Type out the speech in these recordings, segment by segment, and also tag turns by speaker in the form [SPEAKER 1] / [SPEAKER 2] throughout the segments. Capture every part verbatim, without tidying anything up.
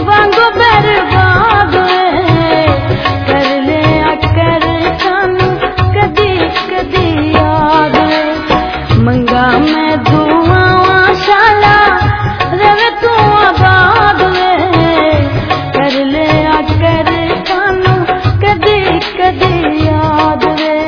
[SPEAKER 1] वांगू बर्बाद कर ले कर सानू कदी कदी याद मंगा मैं दुआ शाला रवे तू आबाद कर ले कर सानू कदी कदी याद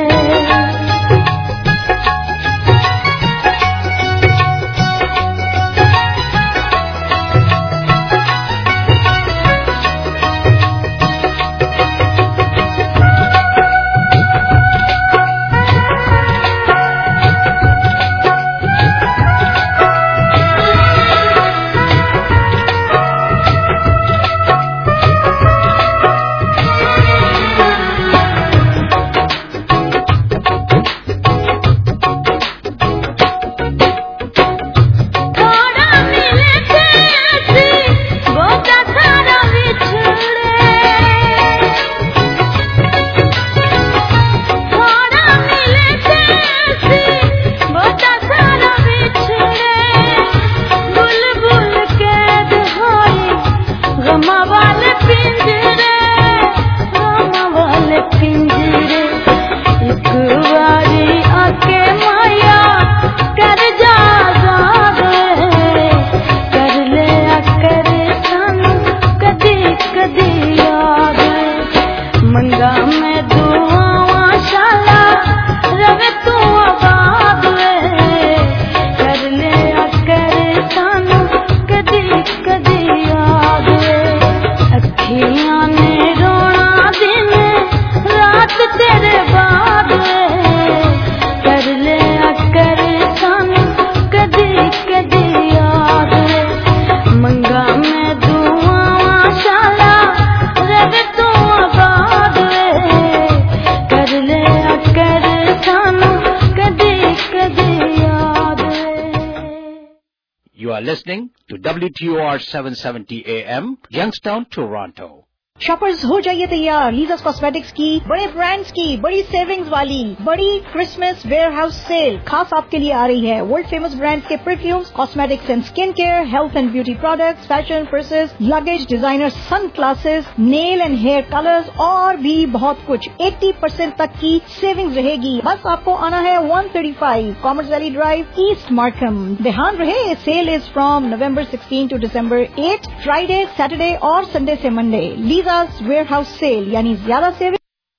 [SPEAKER 2] Listening to W T O R seven seventy A M, Youngstown, Toronto.
[SPEAKER 3] Shoppers हो जाइए तैयार लीजास कॉस्मेटिक्स की बड़े ब्रांड्स की बड़ी सेविंग्स वाली बड़ी क्रिसमस वेयरहाउस सेल खास आपके लिए आ रही है। वर्ल्ड फेमस ब्रांड्स के perfumes, cosmetics and skin care, health and beauty products, fashion purses, luggage, designer sunglasses, nail and hair colours और भी बहुत कुछ अस्सी परसेंट तक की सेविंग्स रहेगी। बस आपको आना है एक सौ पैंतीस Commerce Valley Drive, East Markham. ध्यान रहे sale is from November sixteen to December eight, Friday, Saturday और संडे से मंडे। लीजास वेयरहाउस सेल यानी ज्यादा saving.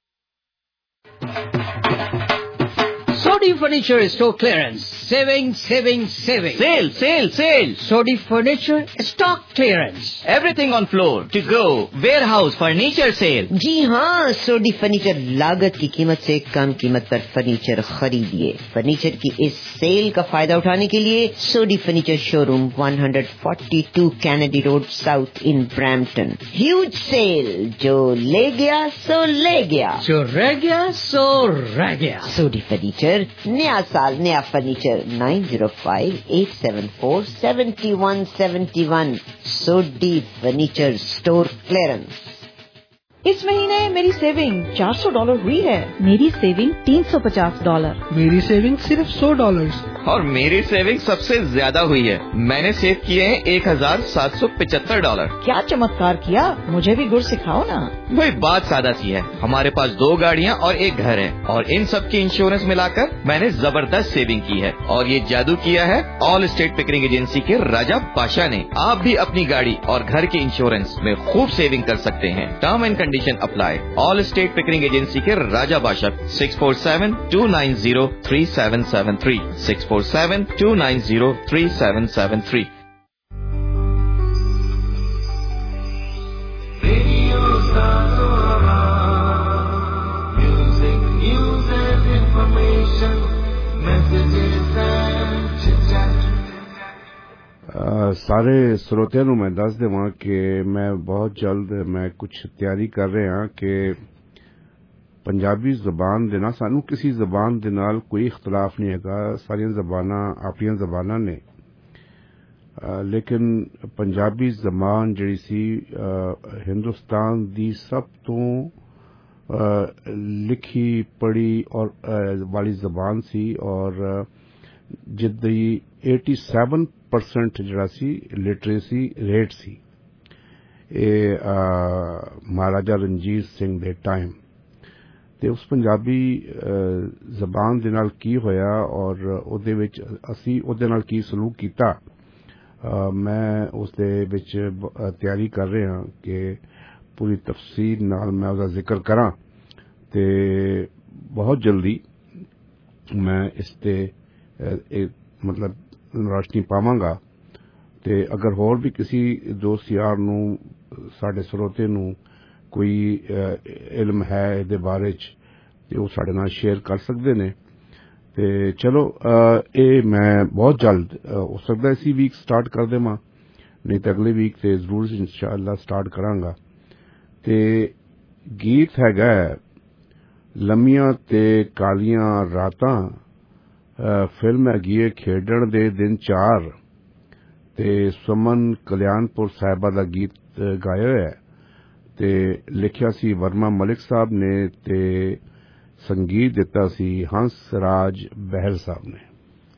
[SPEAKER 4] Sodi Furniture Store Clearance. Saving, saving, saving.
[SPEAKER 5] Sale, sale, sale.
[SPEAKER 4] Sodi Furniture Stock Clearance.
[SPEAKER 5] Everything on floor. To go. Warehouse Furniture Sale.
[SPEAKER 6] जी हाँ, सोडी furniture लागत की कीमत से कम कीमत पर फर्नीचर खरीदिए। फर्नीचर की इस सेल का फायदा उठाने के लिए सोडी फर्नीचर शोरूम एक सौ बयालीस Kennedy road south in Brampton. Huge sale, जो ले गया सो ले गया,
[SPEAKER 4] जो रह गया सो रह गया।
[SPEAKER 6] सोडी फर्नीचर, नया साल नया furniture. Nine zero five eight seven four seven one seven one. Sodi furniture store clearance.
[SPEAKER 3] इस महीने मेरी सेविंग चार सौ डॉलर हुई है।
[SPEAKER 7] मेरी सेविंग तीन सौ पचास डॉलर।
[SPEAKER 8] मेरी सेविंग सिर्फ सौ डॉलर।
[SPEAKER 5] और मेरी सेविंग सबसे ज्यादा हुई है। मैंने सेव किए हैं एक हजार सात सौ पिचहत्तर डॉलर।
[SPEAKER 3] क्या चमत्कार किया, मुझे भी गुर सिखाओ ना।
[SPEAKER 5] वही बात सादा सी है। हमारे पास दो गाड़ियाँ और एक घर है और इन सब की इंश्योरेंस मिलाकर मैंने जबरदस्त सेविंग की है। और ये जादू किया है ऑल स्टेट पिकरिंग एजेंसी के राजा बादशाह ने। आप भी अपनी गाड़ी और घर के इंश्योरेंस में खूब सेविंग कर सकते हैं। Term and condition apply. Allstate Pickering agency के Raja Badshah. Six four seven two nine zero three seven seven three six four seven two nine zero three seven seven three.
[SPEAKER 9] Uh, सारे श्रोतिਆਂ ਨੂੰ मैं दस देवां कि मैं बहुत जल्द मैं कुछ तैयारी कर रहा कि पंजाबी जबान दे ना सानू किसी जबान दे नाल कोई इख्तलाफ नहीं हैगा। सारियां जबानां अपनियां जबानां ने, uh, लेकिन पंजाबी जबान जिहड़ी सी uh, हिंदुस्तान दी सब तो uh, लिखी पढ़ी और uh, वाली जबान सी और uh, जिद्दी सत्तासी परसेंट जड़ा सी लिटरेसी रेट सी। ਇਹ ਮਹਾਰਾਜਾ ਰਣਜੀਤ ਸਿੰਘ ਦੇ ਟਾਈਮ ਤੇ ਉਸ ਪੰਜਾਬੀ ਜ਼ਬਾਨ ਦੇ ਨਾਲ ਕੀ ਹੋਇਆ ਔਰ ਉਹਦੇ ਵਿੱਚ ਅਸੀਂ ਉਹਦੇ ਨਾਲ ਕੀ ਸਲੂਕ ਕੀਤਾ, ਮੈਂ ਉਸ ਦੇ ਵਿੱਚ ਤਿਆਰੀ ਕਰ ਰਿਹਾ ਕਿ ਪੂਰੀ ਤਫਸੀਲ ਨਾਲ ਮੈਂ ਉਹਦਾ ਜ਼ਿਕਰ ਕਰਾਂ ਤੇ ਬਹੁਤ ਜਲਦੀ ਮੈਂ ਇਸ ਤੇ ਮਤਲਬ ਰੋਸ਼ਨੀ ਪਾਵਾਂਗਾ। ਤੇ ਅਗਰ ਹੋਰ ਵੀ ਕਿਸੇ ਦੋਸਤ ਯਾਰ ਨੂੰ ਸਾਡੇ ਸਰੋਤੇ ਨੂੰ ਕੋਈ ਇਲਮ ਹੈ ਇਹਦੇ ਬਾਰੇ ਚ ਤੇ ਉਹ ਸਾਡੇ ਨਾਲ ਸ਼ੇਅਰ ਕਰ ਸਕਦੇ ਨੇ। ਤੇ ਚਲੋ ਇਹ ਮੈਂ ਬਹੁਤ ਜਲਦ ਹੋ ਸਕਦਾ ਇਸੀ ਵੀਕ ਸਟਾਰਟ ਕਰ ਦੇਵਾਂ, ਨਹੀਂ ਤਾਂ ਅਗਲੇ ਵੀਕ ਤੇ ਜ਼ਰੂਰ ਇਨਸ਼ਾਅੱਲਾ ਸਟਾਰਟ ਕਰਾਂਗਾ। ਤੇ ਗੀਤ ਹੈਗਾ ਲੰਮੀਆਂ ਤੇ ਕਾਲੀਆਂ ਰਾਤਾਂ, ਫਿਲਮ ਹੈਗੀ ਹੈ ਖੇਡਣ ਦੇ ਦਿਨ ਚਾਰ ਤੇ ਸੁਮਨ ਕਲਿਆਣਪੁਰ ਸਾਹਿਬਾ ਦਾ ਗੀਤ ਗਾਇਆ ਹੋਇਆ ਤੇ ਲਿਖਿਆ ਸੀ ਵਰਮਾ ਮਲਿਕ ਸਾਹਿਬ ਨੇ ਤੇ ਸੰਗੀਤ ਦਿੱਤਾ ਸੀ ਹੰਸ ਰਾਜ ਬਹਿਲ ਸਾਹਿਬ ਨੇ।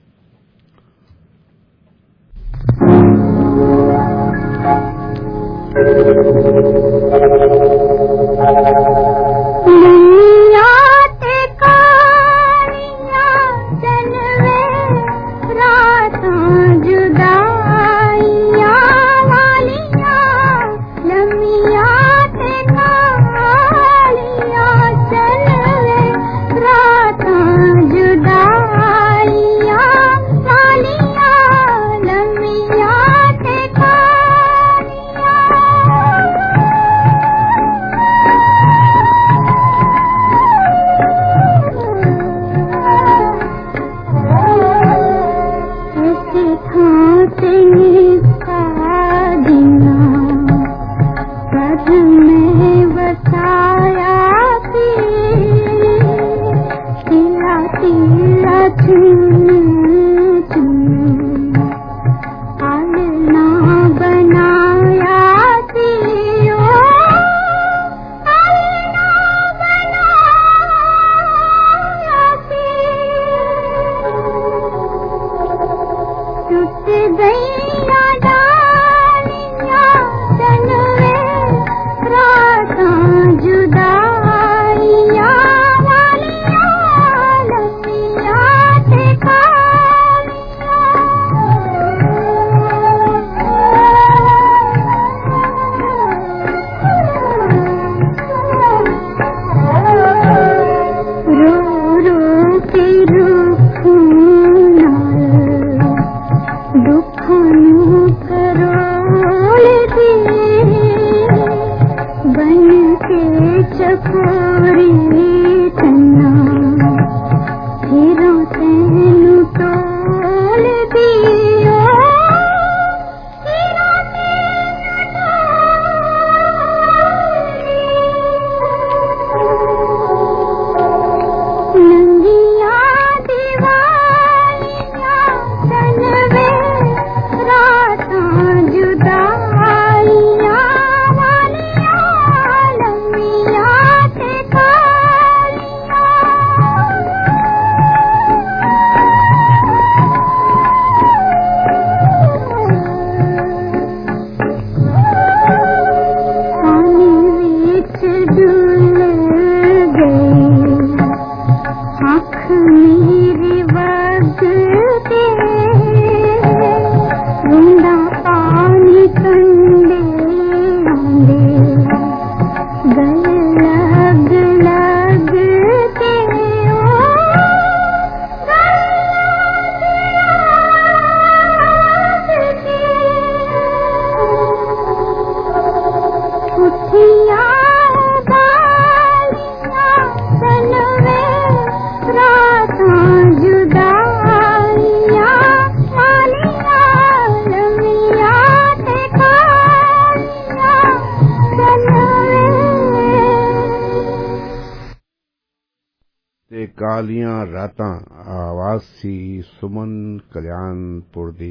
[SPEAKER 9] ਕਾਲੀਆਂ ਰਾਤਾਂ ਆਵਾਜ਼ ਸੀ ਸੁਮਨ ਕਲਿਆਣਪੁਰ ਦੀ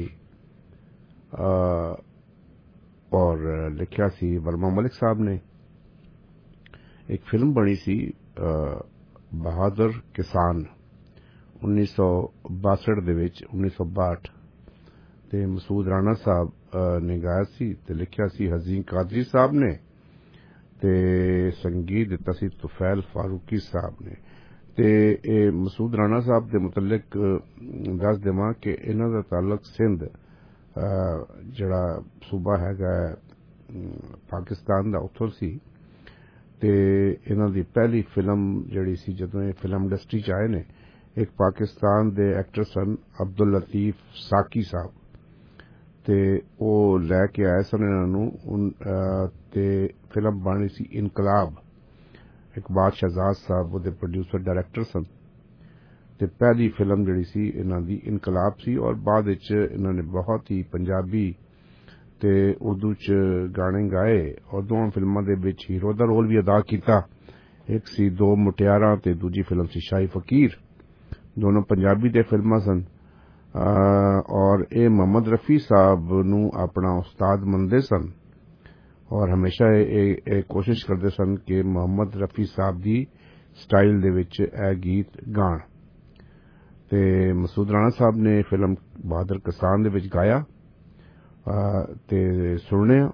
[SPEAKER 9] ਔਰ ਲਿਖਿਆ ਸੀ ਵਰਮਾ ਮਲਿਕ ਸਾਹਿਬ ਨੇ। ਇੱਕ ਫਿਲਮ ਬਣੀ ਸੀ ਬਹਾਦਰ ਕਿਸਾਨ ਉੱਨੀ ਸੌ ਬਾਸਠ ਦੇ ਵਿੱਚ ਉੱਨੀ ਸੌ ਬਾਹਠ ਤੇ ਮਸੂਦ ਰਾਣਾ ਸਾਹਿਬ ਨੇ ਗਾਇਆ ਸੀ ਤੇ ਲਿਖਿਆ ਸੀ ਹਜ਼ੀਨ ਕਾਦਰੀ ਸਾਹਿਬ ਨੇ ਤੇ ਸੰਗੀਤ ਦਿੱਤਾ ਸੀ ਤੁਫੈਲ ਫਾਰੂਕੀ ਸਾਹਿਬ ਨੇ। ਤੇ ਇਹ ਮਸੂਦ ਰਾਣਾ ਸਾਹਿਬ ਦੇ ਮੁਤਲਕ ਦੱਸ ਦੇਵਾਂ ਕਿ ਇਹਨਾਂ ਦਾ ਤਾਲੁਕ ਸਿੰਧ ਜਿਹੜਾ ਸੂਬਾ ਹੈਗਾ ਪਾਕਿਸਤਾਨ ਦਾ ਉੱਥੋਂ ਸੀ ਤੇ ਇਹਨਾਂ ਦੀ ਪਹਿਲੀ ਫਿਲਮ ਜਿਹੜੀ ਸੀ ਜਦੋਂ ਇਹ ਫਿਲਮ ਇੰਡਸਟਰੀ ਚ ਆਏ ਨੇ ਇੱਕ ਪਾਕਿਸਤਾਨ ਦੇ ਐਕਟਰ ਸਨ ਅਬਦੁਲ ਲਤੀਫ ਸਾਕੀ ਸਾਹਿਬ ਤੇ ਉਹ ਲੈ ਕੇ ਆਏ ਸਨ ਇਹਨਾਂ ਨੂੰ ਤੇ ਫਿਲਮ ਬਣੀ ਸੀ ਇਨਕਲਾਬ। ਇਕਬਾਲ ਸ਼ਹਜ਼ਾਦ ਸਾਹਿਬ ਉਹਦੇ ਪ੍ਰੋਡਿਊਸਰ ਡਾਇਰੈਕਟਰ ਸਨ ਤੇ ਪਹਿਲੀ ਫਿਲਮ ਜਿਹੜੀ ਸੀ ਇਹਨਾਂ ਦੀ ਇਨਕਲਾਬ ਸੀ ਔਰ ਬਾਅਦ ਵਿੱਚ ਇਹਨਾਂ ਨੇ ਬਹੁਤ ਹੀ ਪੰਜਾਬੀ ਤੇ ਉਰਦੂ ਚ ਗਾਣੇ ਗਾਏ ਔਰ ਦੋਵਾਂ ਫਿਲਮਾਂ ਦੇ ਵਿੱਚ ਹੀਰੋ ਦਾ ਰੋਲ ਵੀ ਅਦਾ ਕੀਤਾ। ਇੱਕ ਸੀ ਦੋ ਮੁਟਿਆਰਾਂ ਤੇ ਦੂਜੀ ਫਿਲਮ ਸੀ ਸ਼ਾਹੀ ਫਕੀਰ। ਦੋਨੋਂ ਪੰਜਾਬੀ ਦੇ ਫਿਲਮਾਂ ਸਨ ਔਰ ਇਹ ਮੁਹੰਮਦ ਰਫੀ ਸਾਹਿਬ ਨੂੰ ਆਪਣਾ ਉਸਤਾਦ ਮੰਨਦੇ ਸਨ ਔਰ ਹਮੇਸ਼ਾ ਇਹ ਕੋਸ਼ਿਸ਼ ਕਰਦੇ ਸਨ ਕਿ ਮੁਹੰਮਦ ਰਫੀ ਸਾਹਿਬ ਦੀ ਸਟਾਈਲ ਦੇ ਵਿੱਚ ਇਹ ਗੀਤ ਗਾਣ। ਤੇ ਮਸੂਦ ਰਾਣਾ ਸਾਹਿਬ ਨੇ ਫਿਲਮ ਬਹਾਦਰ ਕਿਸਾਨ ਦੇ ਵਿੱਚ ਗਾਇਆ ਤੇ ਸੁਣਿਆ।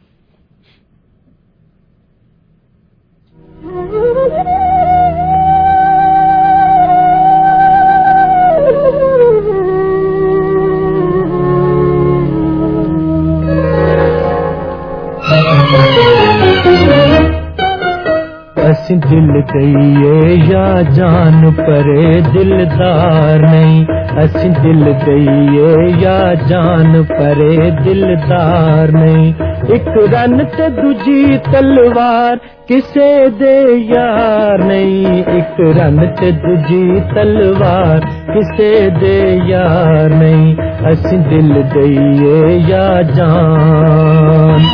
[SPEAKER 10] अस दिल दईए या जान परे दिलदार नहीं, अस दिल दईए या जान परे दिलदार नहीं। एक रन ते दूजी तलवार किसे दे यार नहीं, एक रन ते दूजी तलवार किसे दे यार नहीं। अस दिल दईए या जान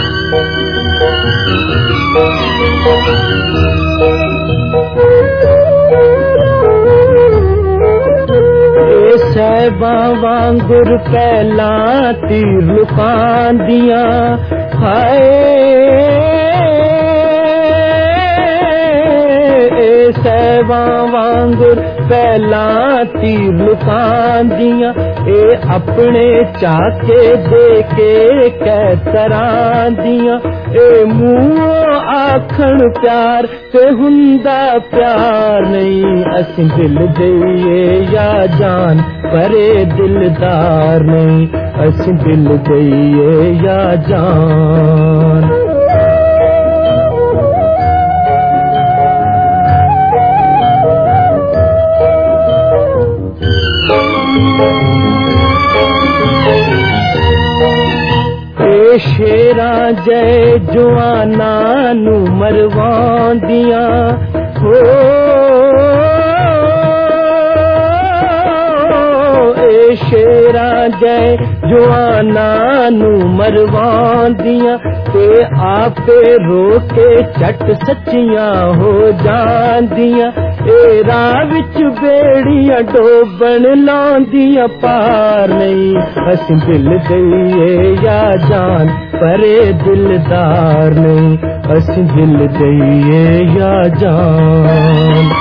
[SPEAKER 10] सहबा वांगुर पहला तीर लुकान दिया हाय सहबा वांगुर पहला तीर लुकान दिया ए अपने चाके दे के कैसरा दिया ए मुँह आखण प्यार ते हुंदा प्यार नहीं। असीं दिल दईए या जान परे दिलदार नहीं, असीं दिल दईए या जान। शेरा जय जवाना नू मरवांदियां हो ए शेरा जय जवाना नू मरवांदियां ते आपे रोके चट सच्चियां हो जांदियां। ए राह विच बेड़ियां डोबन लांदियां पार नहीं। असीं दिल दईए या जान परे दिलदार नहीं, असीं दिल दईए या जान।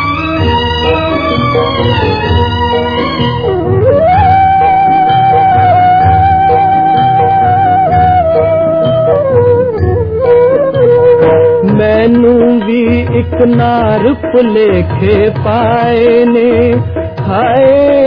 [SPEAKER 10] मैनू भी एक नार भुलेखे पाए ने हाय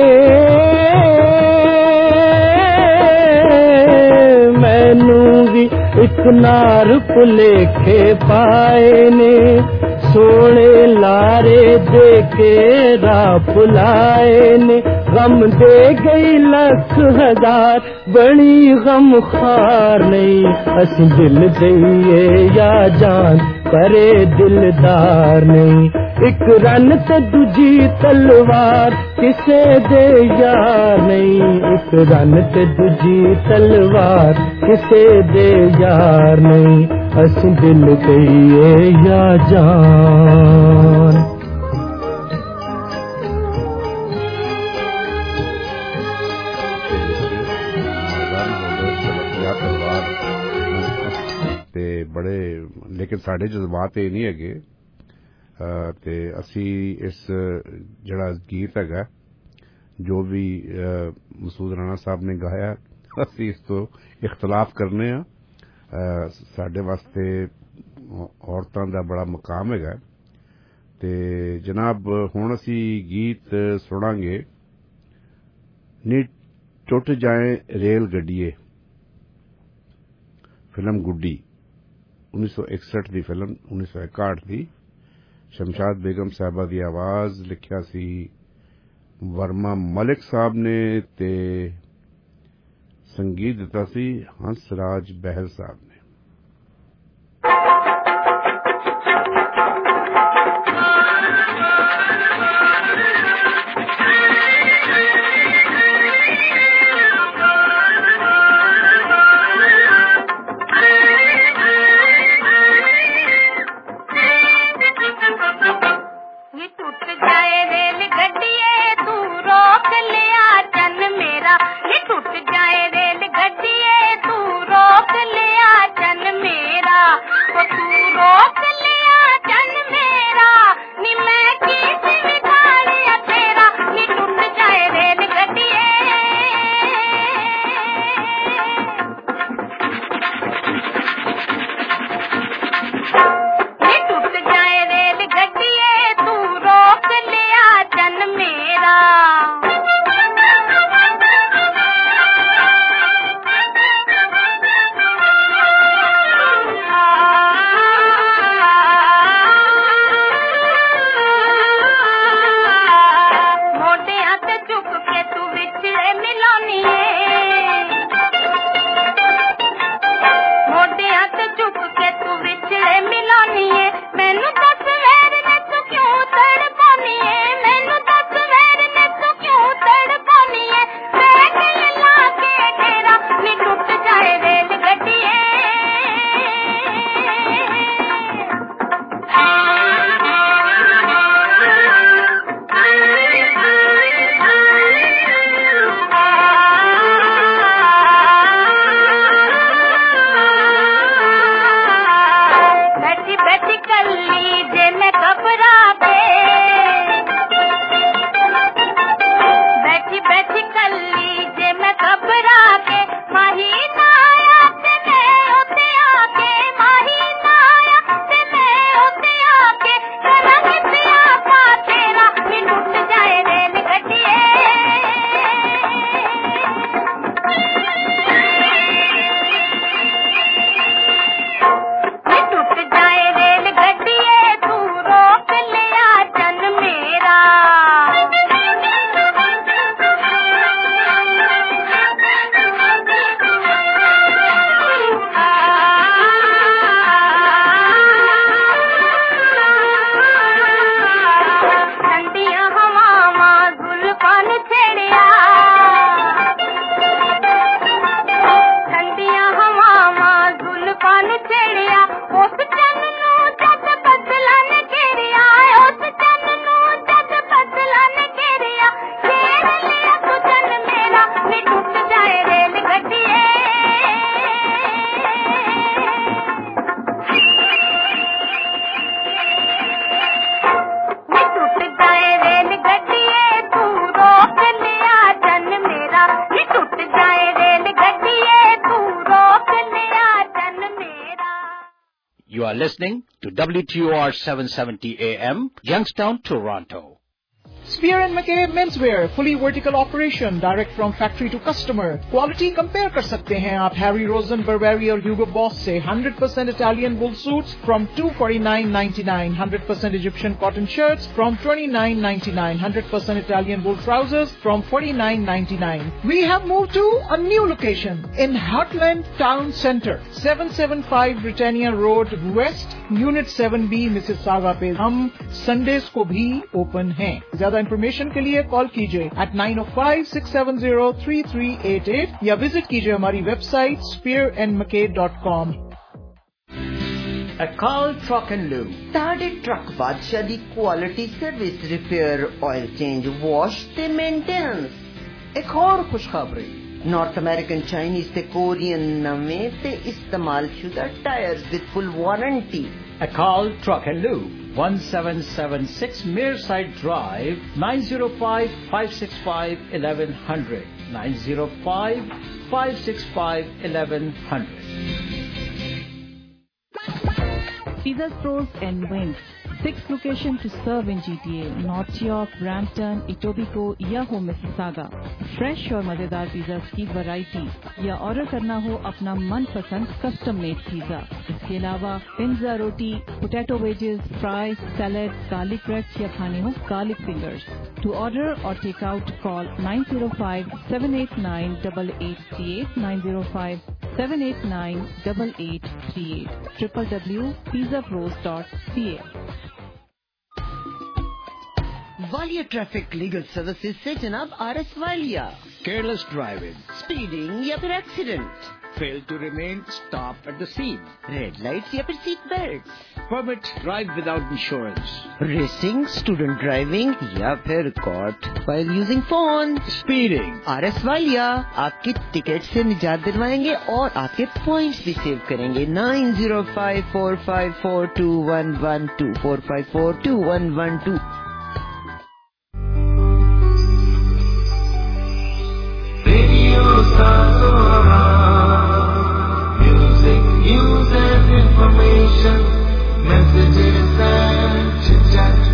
[SPEAKER 10] मैनू भी एक नार भुलेखे पाए ने सोने लारे दे के राह भुलाए ने। गम दे गई लख हजार बड़ी गम खार नहीं। असीं दिल दईए या जान परे दिलदार नहीं। एक रन ते दूजी तलवार किसे दे यार नहीं, एक रन ते दूजी तलवार किसे दे यार नहीं। असीं दिल दईए या जान।
[SPEAKER 9] बड़े लेकिन साढ़े जज्बात ये नहीं है ते असी इस जड़ा गीत है जो भी मसूद राणा साहब ने गाया ਅਸੀਂ ਇਸ ਤੋਂ ਇਖਤਲਾਫ ਕਰਨੇ ਆ। ਸਾਡੇ ਵਾਸਤੇ ਔਰਤਾਂ ਦਾ ਬੜਾ ਮਕਾਮ ਹੈਗਾ ਤੇ ਜਨਾਬ ਹੁਣ ਅਸੀਂ ਗੀਤ ਸੁਣਾਂਗੇ ਨੀ ਟੁੱਟ ਜਾਏ ਰੇਲ ਗੱਡੀਏ ਫਿਲਮ ਗੁੱਡੀ उन्नीस सौ इकसठ ਦੀ ਫਿਲਮ उन्नीस सौ इकसठ ਦੀ ਸ਼ਮਸ਼ਾਦ ਬੇਗਮ ਸਾਹਿਬਾ ਦੀ ਆਵਾਜ਼ ਲਿਖਿਆ ਸੀ ਵਰਮਾ ਮਲਿਕ ਸਾਹਿਬ ਨੇ ਤੇ ਸੰਗੀਤ ਦਿੱਤਾ ਸੀ ਹੰਸ ਰਾਜ ਬਹਿਲ ਸਾਹਿਬ ਨੇ।
[SPEAKER 2] You are listening to W T O R seven seventy A M, Youngstown, Toronto.
[SPEAKER 11] Spear and McCabe Menswear, fully vertical operation, direct from factory to customer. Quality compare कर सकते हैं आप Harry Rosen, Burberry और Hugo Boss से one hundred percent Italian wool suits from two forty-nine ninety-nine, one hundred percent Egyptian cotton shirts from twenty-nine ninety-nine, one hundred percent Italian wool trousers from forty-nine ninety-nine. We have moved to a new location in Heartland Town Centre, seven seventy-five Britannia Road West, Unit seven B, Mississauga पे हम Sundays को भी open हैं. ज्यादा information के लिए call कीजिए at nine oh five, six seven zero, three three eight eight या विजिट कीजिए हमारी website spear and mckay dot com.
[SPEAKER 4] Akal Truck and Lube.
[SPEAKER 6] ਤੁਹਾਡੇ ਟਰੱਕ ਬਾਦਸ਼ਾਹ ਦੀ quality service repair oil change wash ਤੇ ਮੇਨਟੇਨੈਂਸ.
[SPEAKER 4] ਇੱਕ ਹੋਰ ਖੁਸ਼ਖਬਰੀ
[SPEAKER 6] ਨਾਰਥ ਅਮਰੀਕਨ ਚਾਈਨੀਜ਼ ਤੇ ਕੋਰੀਅਨ ਨਵੇਂ ਤੇ ਇਸਤੇਮਾਲਸ਼ੁਦਾ tyres with full warranty.
[SPEAKER 4] Akal Truck and Lube, seventeen seventy-six Mearside Drive, nine oh five, five six five, eleven hundred. nine zero five, five six five, eleven hundred.
[SPEAKER 7] Pizza Stores and Wings. Six locations to serve in G T A, North York, Brampton, Etobicoke या हो Mississauga. Fresh और मजेदार pizza की variety या order करना हो अपना मनपसंद कस्टम मेड पिज़्ज़ा। इसके अलावा पिज़्ज़ा रोटी, potato wedges, fries, salad, garlic breads या खाने हो गार्लिक फिंगर्स। टू ऑर्डर और take out call nine zero five, seven eight nine, eight eight three eight, nine zero five, seven eight nine, eight eight three eight, w w w dot pizza pros dot c a।
[SPEAKER 6] Walia traffic legal services से जनाब R S Walia.
[SPEAKER 2] Careless driving,
[SPEAKER 6] speeding या फिर accident,
[SPEAKER 2] fail to remain, stop at the scene,
[SPEAKER 6] red lights या फिर seat belt,
[SPEAKER 2] permit drive without insurance,
[SPEAKER 6] racing, student driving या फिर caught while using phone.
[SPEAKER 2] speeding,
[SPEAKER 6] R S Walia आपकी ticket से निजात दिलवाएंगे और आपके पॉइंट्स भी सेव करेंगे। nine zero five, four five four, two one one two, four five four, two one one two।
[SPEAKER 12] Music, news and information, messages and chit-chat.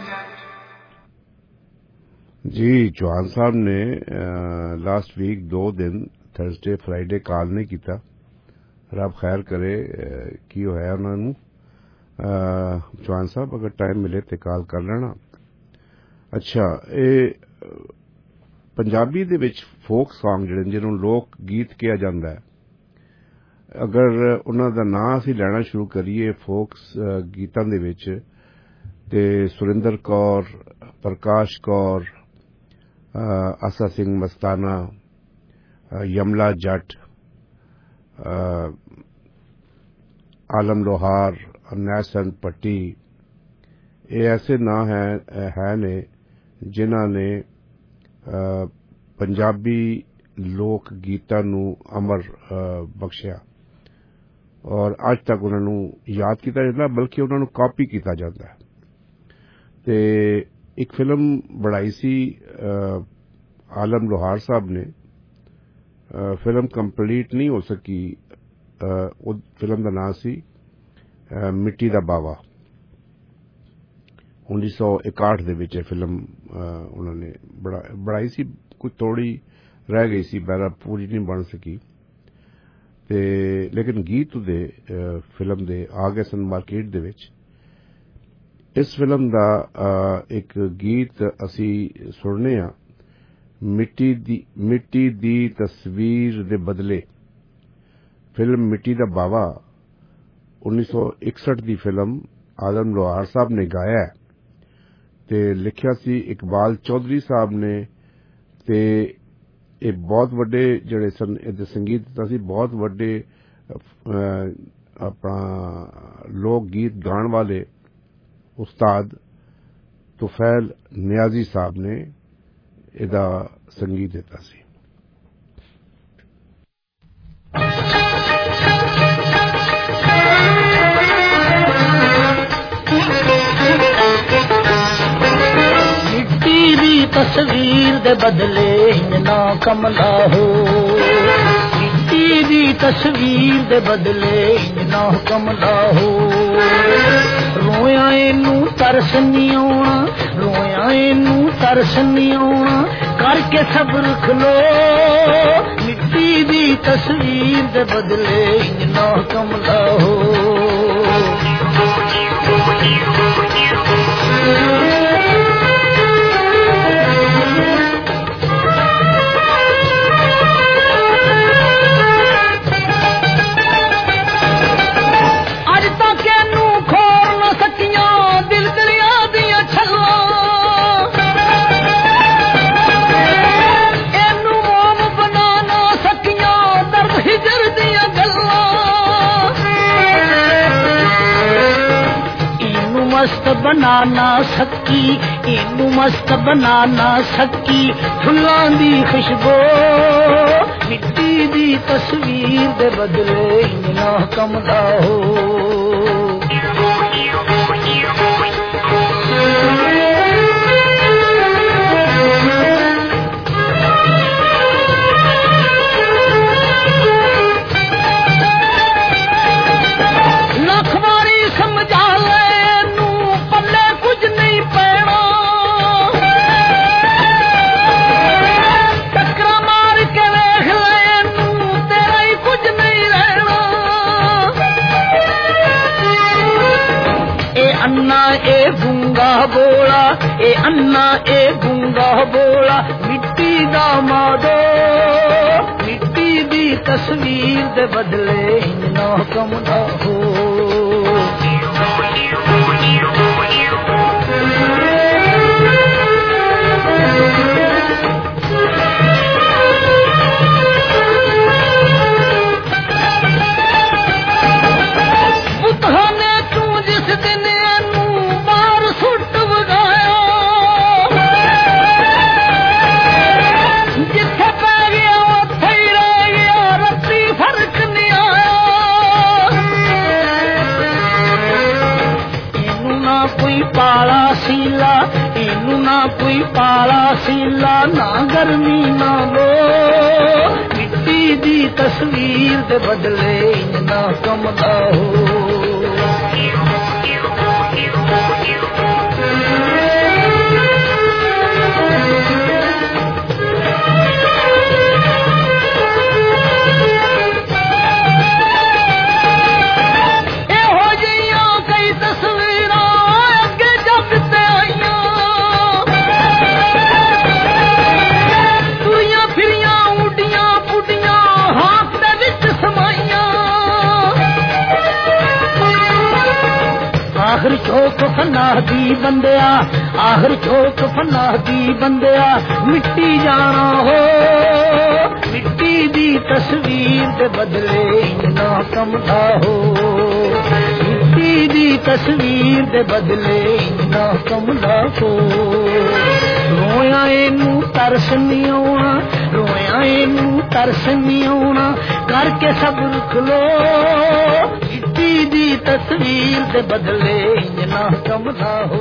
[SPEAKER 9] जी चौहान साहब ने last week दो दिन थर्सडे फ्राइडे कॉल नहीं किया। रब खैर करे की होया उन्होंने। चौहान साहब अगर टाइम मिले तो कॉल कर लेना। अच्छा, ये पंजाबी दे विच फोक सॉन्ग जिहड़े जिन्होंने लोक गीत किया जाता है, अगर उन्हां दा नाम असीं लैना शुरू करिए फोक गीतां दे विच ते सुरिंदर कौर, प्रकाश कौर, आसा सिंह मस्ताना, यमला जट, आलम लोहार, नैसन पट्टी, ये ऐसे नाम है, है ने जिन्हां ने पंजाबी लोक गीतां नू अमर बख्शिया और अज तक उन्होंने याद किया जाता, बल्कि उन्होंने कॉपी किया जाता है। ते एक फिल्म बनाई सी आलम लोहार साहब ने, फिल्म कंप्लीट नहीं हो सकी। उस फिल्म का नाम सी मिट्टी दा बावा। उन्नीस सौ इकाहठ दे विच फिल्म उन्होंने बनाई सी, कुछ थोड़ी रह गई सी, बहरा पूरी नहीं बन सकी ते लेकिन गीत दे फिल्म दे आ गए सन मार्केट दे विच। इस फिल्म दा एक गीत असी सुनने आ, मिट्टी दी मिट्टी दी तस्वीर दे बदले। फिल्म मिट्टी दा बावा उन्नीस सौ इकसठ दी फिल्म आलम लोहार साहब ने गाया है ते लिखिया सी इकबाल चौधरी साहब ने। ते ये बहुत वड्डे जड़े सन संगीत दिता सी, बहुत वड्डे अपना लोक गीत गाण वाले उस्ताद तुफैल नियाजी साहब ने इहदा संगीत दिता सी।
[SPEAKER 10] मिट्टी दी तस्वीर दे बदले ना कमला हो, मिट्टी दी तस्वीर दे बदले ना कमला हो। रोया इनू तरस नहीं आना, रोया इनू तरस नहीं आना, करके सब्र खलो। मिट्टी दी तस्वीर दे बदले ना कमला हो। मस्त बनाना सकी, इनू मस्त बनाना सकी, फुल्लां दी खुशबू। मिट्टी दी तस्वीर दे बदले इन्ना कमदा हो। अन्ना ए गूंगा बोला, ए अन्ना ए गूंगा बोला, मिट्टी दा मादो मिट्टी दी तस्वीर दे बदले इन्ना कम ना हो। पाला सीला इनू ना कोई पाला सीला, ना गर्मी ना लो मिट्टी दी तस्वीर दे बदले इन्ना कम दा हो। आखिर चौक फना दी बंदिया, आखिर चौक फना दी बंदिया, मिट्टी जाना हो मिट्टी दी तस्वीर दे बदले इन्ना कम ना हो। मिट्टी दी तस्वीर दे बदले इन्ना कम ना हो। रोया इनू तरस नहीं आना, रोया इनू तरस नहीं आना, करके सब रुक लो मिट्टी दी तस्वीर दे बदले इन्ना कम ना हो।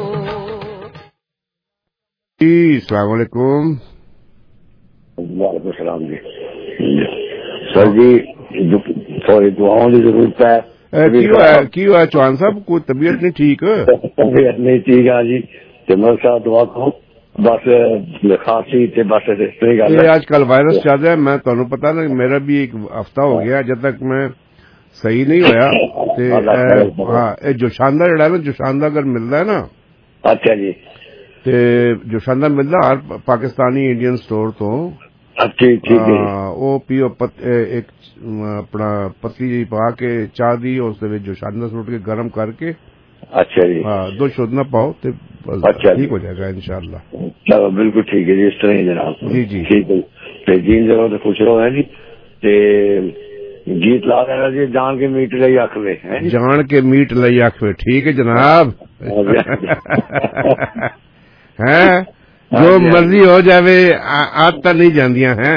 [SPEAKER 9] जी अस्सलाम वालेकुम।
[SPEAKER 13] वालेकुम सलाम जी। सर जी थोड़ी दुआओं की जरूरत है।
[SPEAKER 9] की हुआ की हुआ चौहान साहब, कोई तबीयत नहीं ठीक?
[SPEAKER 13] तबीयत नहीं ठीक है जी, ते मर साहब दुआ करो बस खांसी ते बस इस गल
[SPEAKER 9] है। आजकल वायरस चल रहा है, मैं तुहानू पता ना मेरा भी एक हफ्ता हो गया जब तक मैं सही नहीं होया ते हाँ जोशांदा जड़ा ना जोशांदा अगर मिलता है ना।
[SPEAKER 13] अच्छा जी।
[SPEAKER 9] ते जोशांदा मिलता हर पाकिस्तानी इंडियन स्टोर तो
[SPEAKER 13] ठीक ठीक है
[SPEAKER 9] वो पियो पत, एक अपना पत्ती जी पा के चाह दी और उसके जोशांदा सुट के गर्म करके।
[SPEAKER 13] अच्छा जी।
[SPEAKER 9] हाँ दो शोधना पाओ तो
[SPEAKER 13] अच्छा
[SPEAKER 9] ठीक हो जाएगा इंशाल्लाह।
[SPEAKER 13] चलो बिल्कुल ठीक है जी, इस तरह ही जनाब।
[SPEAKER 9] जी जी
[SPEAKER 13] ठीक है जी, जरूर खुश रहो है जी। ते गीत ला देना जी, जान के मीट लई आख वे,
[SPEAKER 9] जान के मीट लई आख वे। ठीक है जनाब। हैं जो मर्जी हो जावे आदत नहीं जांदियां हैं।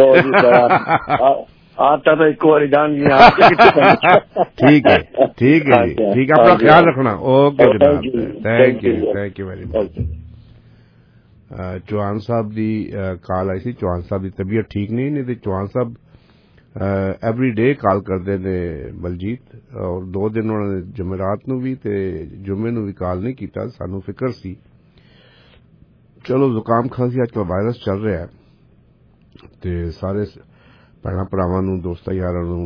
[SPEAKER 13] आता तो एक बार जान
[SPEAKER 9] ठीक है ठीक है जी, ठीक है, अपना ख्याल रखना। ओके जनाब, thank you thank you very much. Chauhan Sahab दी कॉल आई सी, चौहान साहब की तबीयत ठीक नहीं, नहीं तो चौहान साहब एवरी डे कॉल करते ने बलजीत, और दो दिन उन्होंने जमेरात नू भी ते जुम्मे नू भी कॉल नहीं किया, सानू फिक्र सी। चलो जुकाम खांसी आजकल वायरस चल रहा है ते सारे भैन भरावां नू दोस्तां यारां नू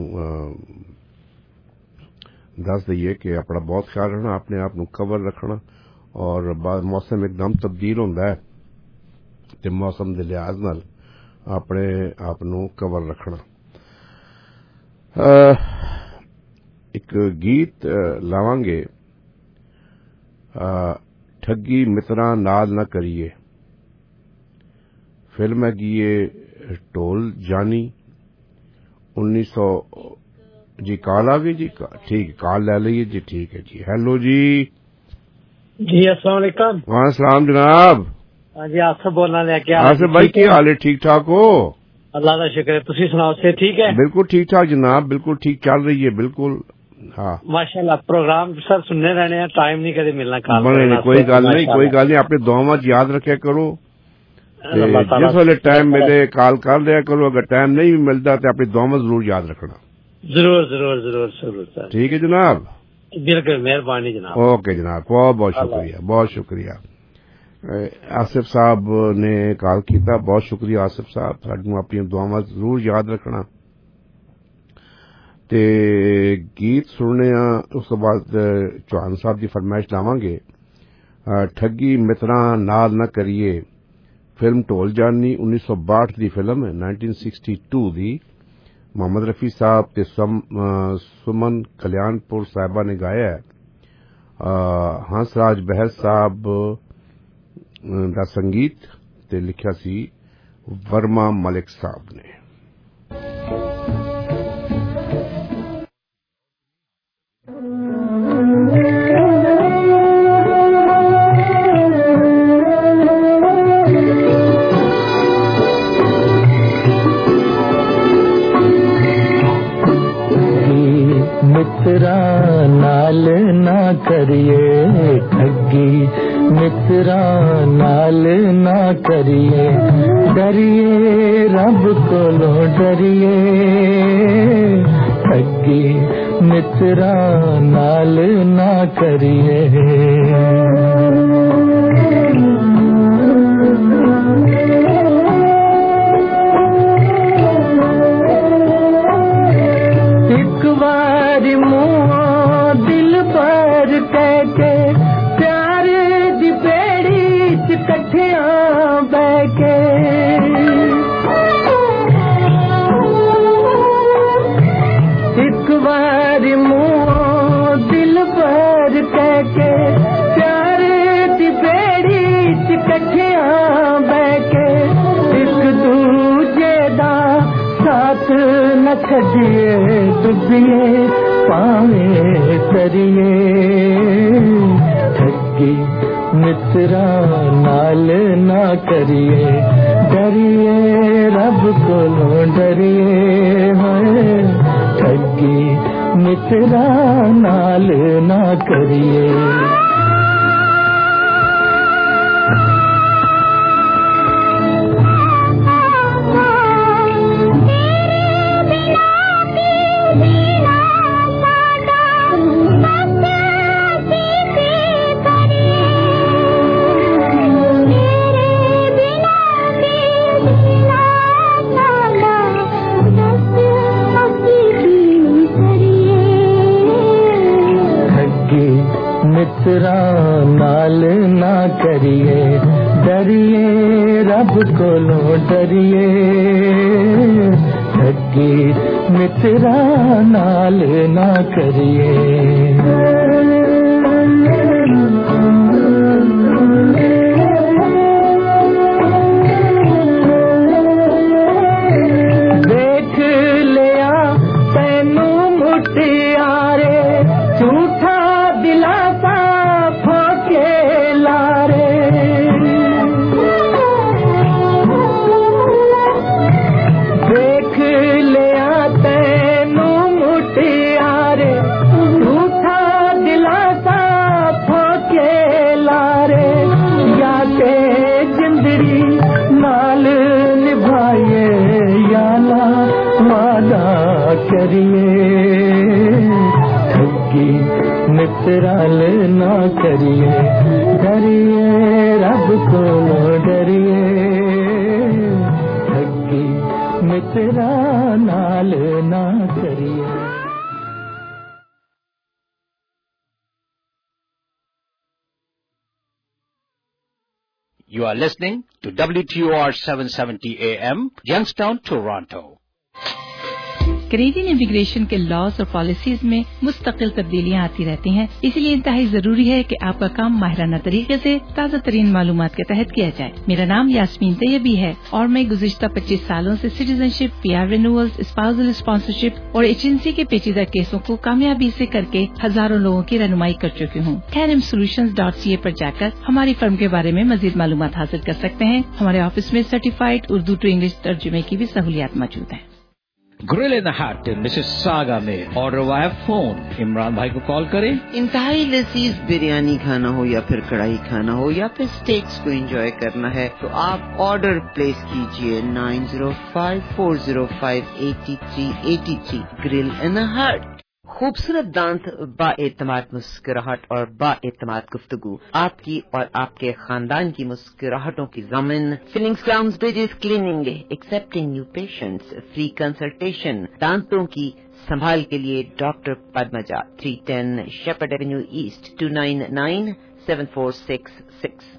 [SPEAKER 9] दस दईए कि अपना बहुत ख्याल रखना, अपने आप नू कवर रखना, और मौसम एकदम तब्दील होंदा है ते मौसम दे लिहाज नाल अपने आप नू कवर रखना। एक गीत लावांगे, ठगी मित्रा नाल न करिए, फिल्म है ये ढोल जानी उन्नीस सौ जी। कॉल आ गई जी, ठीक कॉल ले लीजिए जी। ठीक है जी, हेलो जी।
[SPEAKER 14] जी अस्सलाम वालेकुम।
[SPEAKER 9] वाह सलाम जनाब।
[SPEAKER 14] हाँ जी आसिफ बोलना ले, क्या
[SPEAKER 9] आसिफ भाई की हाल है? ठीक ठाक हो?
[SPEAKER 14] अल्लाह का शुक्र है, तुसी सुनाओ से ठीक है?
[SPEAKER 9] बिल्कुल ठीक ठाक जनाब, बिल्कुल ठीक चल रही है बिल्कुल। हाँ माशाल्लाह,
[SPEAKER 14] प्रोग्राम सर सुनने रहने हैं, टाइम नहीं कभी मिलना।
[SPEAKER 9] नहीं कोई गल नहीं, कोई गल नहीं, अपने दुआवां याद रखा करो, जिस वेले टाइम मिले कॉल कर लिया करो, अगर टाइम नहीं भी मिलता तो अपनी दुआवां जरूर याद रखना।
[SPEAKER 14] जरूर जरूर जरूर जरूर सर।
[SPEAKER 9] ठीक है जनाब,
[SPEAKER 14] बिल्कुल मेहरबानी जनाब।
[SPEAKER 9] ओके जनाब, बहुत बहुत शुक्रिया, बहुत शुक्रिया। आसिफ साहब ने कॉल किया, बहुत शुक्रिया आसिफ साहब, सानू अपनी दुआवां जरूर याद रखना। ते गीत सुनने उस तो बाद चौहान साहब की फरमाइश लावांगे ठगी मित्रा नाल न करिए फिल्म ढोल जानी उन्नीस सौ बासठ की फिल्म नाइनटीन सिक्सटी टू की मोहम्मद रफी साहब ते सुमन कल्याणपुर साहिबा ने गाया है। हंसराज बहर साहब दा संगीत ते लिखा सी वर्मा मलिक साहब ने।
[SPEAKER 10] मित्रा नाल ना करिए ठगी मित्रा नाल ना करिए डरिए रब कोलों डरिए ठगी मित्रा नाल ना करिए। एक बारी मुँह दिल पर कह के प्यार दी बेड़ी च कठिया बह के एक बारी मुँह दिल पर कह के प्यार दी बेड़ी च कठिया बह के एक दूजे दा साथ न करिए डुबिए पावे करिए ठगी मित्रा नाल ना करिए डरिए रब कोलों डरिए ठगी मित्रा नाल ना करिए। मित्रा नाल ना करिए डरिए रब कोलों डरिए ठगी मित्रा नाल ना करिए। देख लिया तैनू मुटियारे झूठा दिलासा फोके लारे देख लिया तैनू मुटियारे झूठा दिलासा फोके लारे या के जिंदड़ी नाल निभाइए या ना वादा करिए ठगी मित्रा ना करिए डरिए रब को डरिए ठगी मित्रा नाल ना करिए।
[SPEAKER 2] You are listening to W T O R seven seventy A M, Youngstown, Toronto.
[SPEAKER 15] Canadian immigration के लॉज और पॉलिसीज में मुस्तकिल तब्दीलियां आती रहती हैं, इसलिए इंतहाई जरूरी है कि आपका काम माहिराना तरीके से ताज़ा तरीन मालूमात के तहत किया जाए। मेरा नाम यास्मीन तैयबी है और मैं गुज़िश्ता पच्चीस सालों से citizenship, PR renewals, spousal sponsorship और एजेंसी के पेचीदा केसों को कामयाबी से करके हजारों लोगों की रहनुमाई कर चुकी हूँ। Karam solutions dot C A पर जाकर हमारी फर्म के बारे में मजीद मालूमात हासिल कर सकते हैं। हमारे ऑफिस में सर्टिफाइड उर्दू टू इंग्लिश तर्जुमे की भी सहूलियात मौजूद है।
[SPEAKER 2] Grill in the hut Mississauga में ऑर्डर वाया फोन। इमरान भाई को कॉल करें।
[SPEAKER 6] इंतहाई लजीज बिरयानी खाना हो या फिर कढ़ाई खाना हो या फिर स्टेक्स को एंजॉय करना है तो आप ऑर्डर प्लेस कीजिए nine zero five four zero five eighty three eighty three. Grill in the hut. खूबसूरत दांत, बाएतमाद मुस्कुराहट और बाएतमाद गुफ्तगू, आपकी और आपके खानदान की मुस्कुराहटों की ज़मीन। Fillings, crowns, bridges, cleaning, accepting new patients, free consultation, दांतों की संभाल के लिए doctor Padmaja, three ten Sheppard Avenue East, two nine nine seven four six six.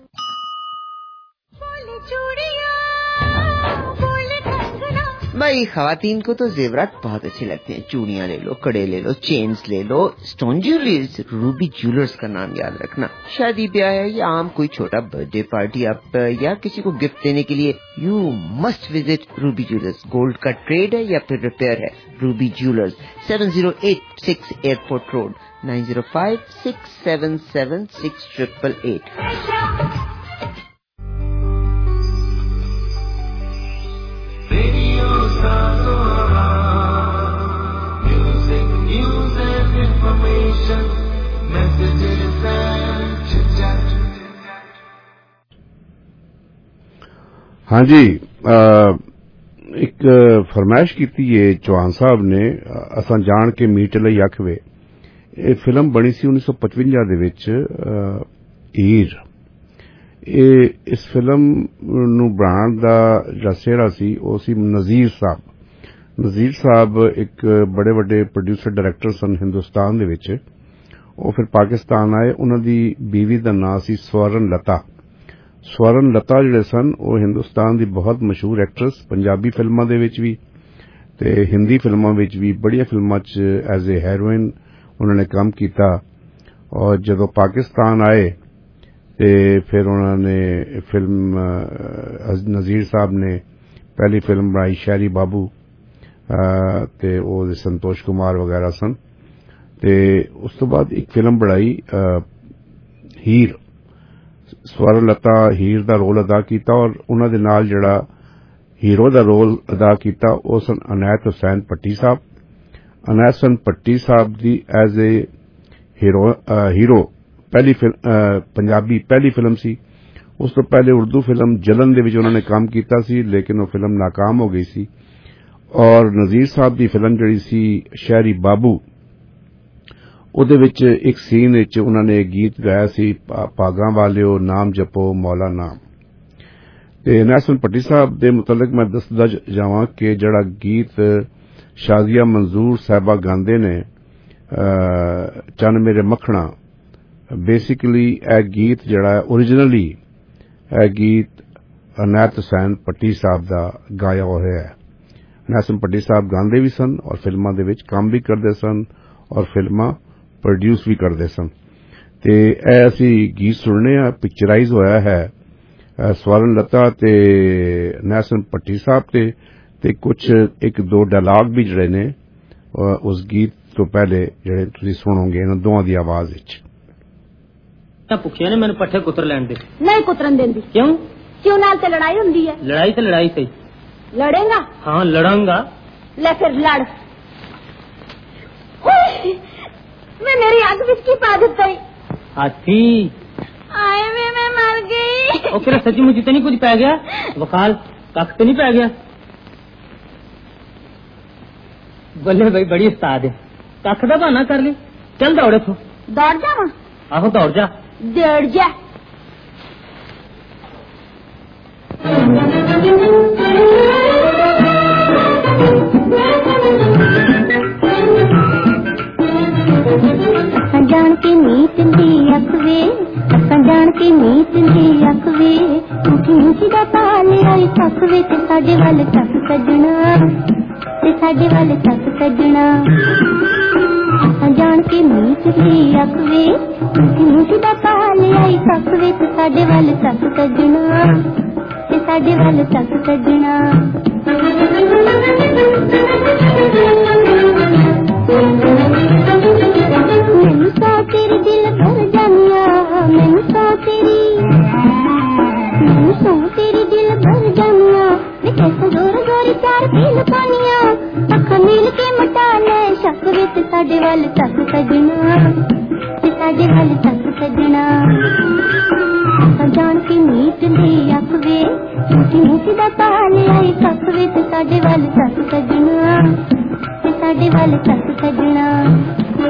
[SPEAKER 6] भाई खवातीन को तो जेवरात बहुत अच्छे लगते हैं। चूड़ियां ले लो, कड़े ले लो, चेन्स ले लो, स्टोन ज्वेलरीज। रूबी ज्वेलर्स का नाम याद रखना। शादी ब्याह है या आम कोई छोटा बर्थडे पार्टी आप या किसी को गिफ्ट देने के लिए you must visit Ruby Jewellers. Gold का ट्रेड है या फिर रिपेयर है, Ruby Jewellers, seven zero eight six Airport Road, nine zero five six seven seven six triple eight.
[SPEAKER 12] Music, news and information, messages and chit-chat.
[SPEAKER 9] हाँ जी, एक फरमाइश की थी ये चौहान साहब ने, असां जान के मीट लई आखवे। ये फिल्म बनी सी उन्नीस सौ पचवंजा दे विच, हीर। ਇਹ ਇਸ ਫਿਲਮ ਨੂੰ ਬਣਾਉਣ ਦਾ ਜਿਹੜਾ ਸਿਹਰਾ ਸੀ ਉਹ ਸੀ ਨਜ਼ੀਰ ਸਾਹਿਬ। ਨਜ਼ੀਰ ਸਾਹਿਬ ਇੱਕ ਬੜੇ ਵੱਡੇ ਪ੍ਰੋਡਿਊਸਰ ਡਾਇਰੈਕਟਰ ਸਨ ਹਿੰਦੁਸਤਾਨ ਦੇ ਵਿੱਚ। ਉਹ ਫਿਰ ਪਾਕਿਸਤਾਨ ਆਏ। ਉਹਨਾਂ ਦੀ ਬੀਵੀ ਦਾ ਨਾਂ ਸੀ ਸਵਰਨ ਲਤਾ। ਸਵਰਨ ਲਤਾ ਜਿਹੜੇ ਸਨ ਉਹ ਹਿੰਦੁਸਤਾਨ ਦੀ ਬਹੁਤ ਮਸ਼ਹੂਰ ਐਕਟਰਸ, ਪੰਜਾਬੀ ਫਿਲਮਾਂ ਦੇ ਵਿੱਚ ਵੀ ਤੇ ਹਿੰਦੀ ਫਿਲਮਾਂ ਵਿੱਚ ਵੀ ਬੜੀਆਂ ਫਿਲਮਾਂ 'ਚ ਐਜ਼ ਏ ਹੈਰੋਇਨ ਉਹਨਾਂ ਨੇ ਕੰਮ ਕੀਤਾ। ਔਰ ਜਦੋਂ ਪਾਕਿਸਤਾਨ ਆਏ ਤੇ ਫਿਰ ਉਹਨਾਂ ਨੇ ਫਿਲਮ ਨਜ਼ੀਰ ਸਾਹਿਬ ਨੇ ਪਹਿਲੀ ਫਿਲਮ ਬਣਾਈ ਸ਼ਹਿਰੀ ਬਾਬੂ ਤੇ ਉਹ ਸੰਤੋਸ਼ ਕੁਮਾਰ ਵਗੈਰਾ ਸਨ। ਤੇ ਉਸ ਤੋਂ ਬਾਅਦ ਇੱਕ ਫਿਲਮ ਬਣਾਈ ਹੀਰ। ਸਵਰਨ ਲਤਾ ਹੀਰ ਦਾ ਰੋਲ ਅਦਾ ਕੀਤਾ ਔਰ ਉਹਨਾਂ ਦੇ ਨਾਲ ਜਿਹੜਾ ਹੀਰੋ ਦਾ ਰੋਲ ਅਦਾ ਕੀਤਾ ਉਹ ਸਨ ਅਨਾਇਤ ਹੁਸੈਨ ਭੱਟੀ ਸਾਹਿਬ। ਅਨਾਇਤ ਹੁਸੈਨ ਭੱਟੀ ਸਾਹਿਬ ਦੀ ਐਜ਼ ਏ ਹੀਰੋ ਪਹਿਲੀ ਪੰਜਾਬੀ ਪਹਿਲੀ ਫਿਲਮ ਸੀ। ਉਸ ਤੋਂ ਪਹਿਲੇ ਉਰਦੂ ਫਿਲਮ ਜਲਨ ਦੇ ਵਿੱਚ ਉਹਨਾਂ ਨੇ ਕੰਮ ਕੀਤਾ ਸੀ, ਲੇਕਿਨ ਉਹ ਫਿਲਮ ਨਾਕਾਮ ਹੋ ਗਈ ਸੀ। ਔਰ ਨਜ਼ੀਰ ਸਾਹਿਬ ਦੀ ਫਿਲਮ ਜਿਹੜੀ ਸੀ ਸ਼ਹਿਰੀ ਬਾਬੂ, ਉਹਦੇ ਵਿੱਚ ਇੱਕ ਸੀਨ ਵਿੱਚ ਉਹਨਾਂ ਨੇ ਗੀਤ ਗਾਇਆ ਸੀ, ਭਾਗਾਂ ਵਾਲਿਓ ਨਾਮ ਜਪੋ ਮੌਲਾ ਨਾਮ। ਤੇ ਨੈਸਨ ਭੱਟੀ ਸਾਹਿਬ ਦੇ ਮੁਤਲਕ ਮੈਂ ਦੱਸਦਾ ਜਾਵਾਂ ਕਿ ਜਿਹੜਾ ਗੀਤ ਸ਼ਾਜ਼ੀਆ ਮੰਜ਼ੂਰ ਸਾਹਿਬਾ ਗਾਉਂਦੇ ਨੇ, ਚੰਨ ਮੇਰੇ ਮੱਖਣਾ, ਬੇਸਿਕਲੀ ਇਹ ਗੀਤ ਜਿਹੜਾ ਓਰੀਜਨਲੀ ਇਹ ਗੀਤ ਅਨਾਇਤ ਹੁਸੈਨ ਭੱਟੀ ਸਾਹਿਬ ਦਾ ਗਾਇਆ ਹੋਇਆ ਹੈ। ਨੈਸਨ ਭੱਟੀ ਸਾਹਿਬ ਗਾਉਂਦੇ ਵੀ ਸਨ ਔਰ ਫਿਲਮਾਂ ਦੇ ਵਿੱਚ ਕੰਮ ਵੀ ਕਰਦੇ ਸਨ ਔਰ ਫਿਲਮਾਂ ਪ੍ਰੋਡਿਊਸ ਵੀ ਕਰਦੇ ਸਨ। ਤੇ ਇਹ ਅਸੀਂ ਗੀਤ ਸੁਣਨੇ ਆ, ਪਿਕਚਰਾਈਜ਼ ਹੋਇਆ ਹੈ ਸਵਰਨ ਲਤਾ ਤੇ ਨੈਸਨ ਭੱਟੀ ਸਾਹਿਬ ਤੇ ਤੇ ਕੁਝ ਇੱਕ ਦੋ ਡਾਇਲਾਗ ਵੀ ਜਿਹੜੇ ਨੇ ਉਸ ਗੀਤ ਤੋਂ ਪਹਿਲੇ ਜਿਹੜੇ ਤੁਸੀਂ ਸੁਣੋਗੇ ਇਹਨਾਂ ਦੋਵਾਂ ਦੀ ਆਵਾਜ਼ ਵਿੱਚ।
[SPEAKER 16] ਭੁੱਖਿਆ ਨੇ ਮੈਨੂੰ ਪੱਠੇ ਕੁਤਰ ਲੈਣ ਦੇ।
[SPEAKER 17] ਨਹੀਂ ਕੁਤਰਨ ਦਿੰਦੀ। ਕਿਉਂ? ਕਿਉਂ ਨਾਲ ਤੇ ਲੜਾਈ ਹੁੰਦੀ ਹੈ।
[SPEAKER 16] ਲੜਾਈ ਤੇ ਲੜਾਈ ਸਹੀ।
[SPEAKER 17] ਲੜੇਗਾ?
[SPEAKER 16] ਹਾਂ ਲੜਾਂਗਾ।
[SPEAKER 17] ਲੈ ਫਿਰ ਲੜ। ਮੈਂ ਮੇਰੀ ਅੱਗ ਵਿੱਚ ਕੀ ਪਾ ਦਿੱਤਾ ਈ?
[SPEAKER 16] ਹਾਥੀ
[SPEAKER 17] ਆਏ ਵੇ ਮੈਂ ਮਰ ਗਈ।
[SPEAKER 16] ਉਹ ਕਿਹੜਾ ਸੱਚੀ ਮੁੱਚੀ ਤੇ ਨਹੀਂ ਕੁਝ ਪੈ ਗਿਆ? ਵਕਾਲ ਕੱਖ ਤੇ ਨਹੀਂ ਪੈ ਗਿਆ? ਬੱਲੇ ਬਈ ਬੜੀ ਉਸਤਾਦ ਹੈ। ਕੱਖ ਦਾ ਬਹਾਨਾ ਕਰ ਲਈ। ਚੱਲ ਦੌੜ ਇੱਥੋਂ।
[SPEAKER 17] ਦੌੜ ਜਾਵਾਂ?
[SPEAKER 16] ਆਹੋ ਦੌੜ ਜਾ।
[SPEAKER 17] ਦੌੜ ਜਾ। ਜਾਣ ਕੇ ਨੀਤ ਦੀ ਅੱਖ ਵੇ, ਜਾਣ ਕੇ ਨੀਤ ਦੀ ਅੱਖ ਵੇ, ਝੂਠੀ ਦਾ ਤਾਲ ਆਈ ਸੱਸ ਵੇ ਤੇ ਸਾਡੇ ਵੱਲ ਤੱਕ ਸੱਜਣਾ, ਤੇ ਸਾਡੇ ਵੱਲ ਤੱਕ ਸੱਜਣਾ। ਜਾਣ ਕੇ ਨੀਤ ਦੀ ਅੱਖ ਵੇ, ਝੂਠੀ ਦਾ ਤਾਲ ਆਈ ਸੱਸ ਵੇ ਤੇ ਸਾਡੇ ਵੱਲ ਤੱਕ ਸੱਜਣਾ, ਤੇ ਸਾਡੇ ਵੱਲ ਤੱਕ ਸੱਜਣਾ। ਮੈਨੂੰ ਤਾਂ ਤੇਰੇ ਦਿਲ ਭਰ ਜਾਨੀਆਂ, ਮੈਨੂੰ ਤਾਂ ਤੇਰੀ, ਮੈਨੂੰ ਤਾਂ ਤੇਰੇ ਦਿਲ ਭਰ ਜਾਨੀਆਂ। ਵੇ कैसे जोर जोर चार पील पानिया, ਅੱਖਾਂ ਮਿਲ ਕੇ ਮਟਾ ਲੈ ਸ਼ੱਕ ਵੇ ਤੇ ਸਾਡੇ ਵੱਲ ਤੱਕ ਸੱਜਣਾ, ਤੇ ਸਾਡੇ ਵੱਲ ਤੱਕ ਸੱਜਣਾ। ਜਾਣ ਕੇ ਨੀਤ ਦੀ ਅੱਖ ਵੇ, ਝੂਠੀ ਮੂਠੀ ਦਾ ਤਾਲ ਆਈ ਸੱਸ ਵੇ ਤੇ ਸਾਡੇ ਵੱਲ ਤੱਕ ਸੱਜਣਾ, ਤੇ ਸਾਡੇ ਵੱਲ ਤੱਕ ਸੱਜਣਾ।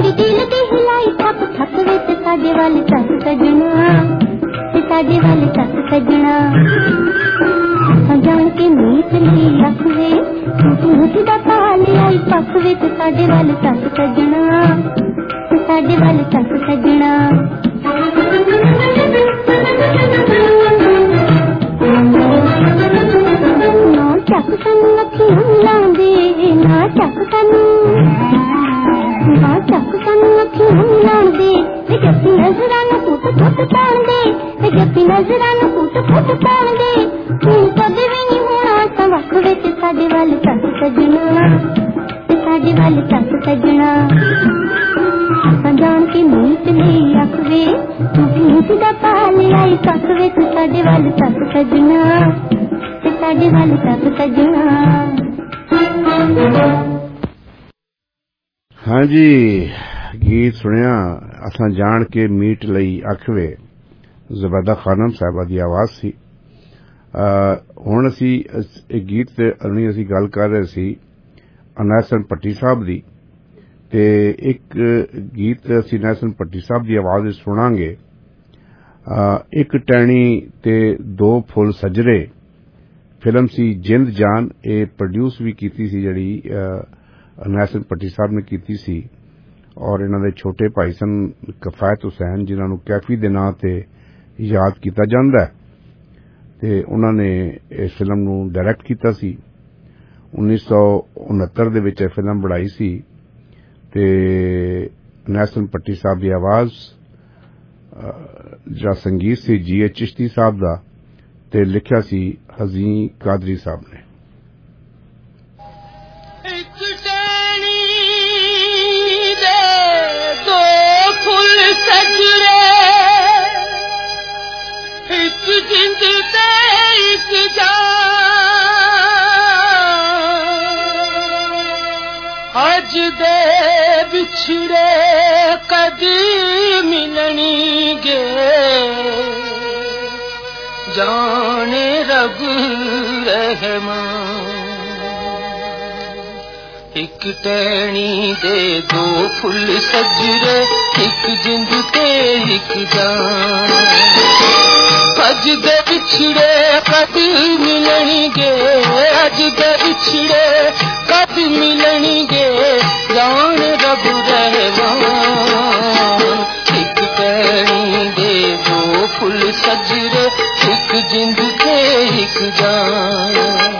[SPEAKER 17] तेरी दिल दी हिलाई थक थक विच साडे वाल चक सजना ते साडे वाल चक सजना जान के मीत ली अखवे टूटी मुठी दा ताल आई पक विच साडे वाल चक सजना ते साडे वाल चक सजना ना चक सानू अखियां लांदे ना चक सानू ना चक सानू अखियां लांदे ते जप्पी नजरां नूं पुट पुट पाण दे ते जप्पी नजरां नूं पुट पुट पाण दे तू कदे भी नहीं होना असां वख विच साडे वाल चक सजना ते साडे वाल चक सजना असां जान के मीत ली अखवे टूटी मुठी दा ताल आई पक विच साडे वाल चक सजना ते साडे वाल चक सजना।
[SPEAKER 9] हाँ जी गीत सुनिया असां जान के मीट लई अखवे ज़ुबैदा खानम साहिबा दी आवाज सी। हुण असी एक गीत ते असी गल कर रहे सी अनैसन पट्टी साहब दी ते एक गीत असी नैसन पट्टी साहब दी आवाज विच सुनांगे एक टैणी ते दो फुल सजरे फिल्म सी जिंद जान ए प्रोड्यूस भी कीती सी जड़ी नैसन पट्टी साहब ने कीती सी और इन्हां दे छोटे भाई सन कफायत हुसैन जिन्हां नूं कैफी दे नां ते याद कीता जांदा है ते उन्हां ने इस फिल्म नूं डायरैक्ट कीता सी उन्नीस सौ उनहत्तर दे विच फिल्म बनाई सी ते नैसन पट्टी साहब दी आवाज जिहड़ा संगीत सी जी ए चिश्ती साहब दा ते लिखिया सी हज़ीं कादरी साहब ने।
[SPEAKER 10] अज दे बिछड़े कदी मिलनी गे जाने रब रहमान एक टहनी दे दो फुल सजरे एक जिंद ते एक जान अज दे बिछड़े कदी मिलनी गे अज दे बिछड़े कदी मिलनी गे जान रब रहमान एक टहनी दे दो फुल सजरे एक जिंद ते एक जान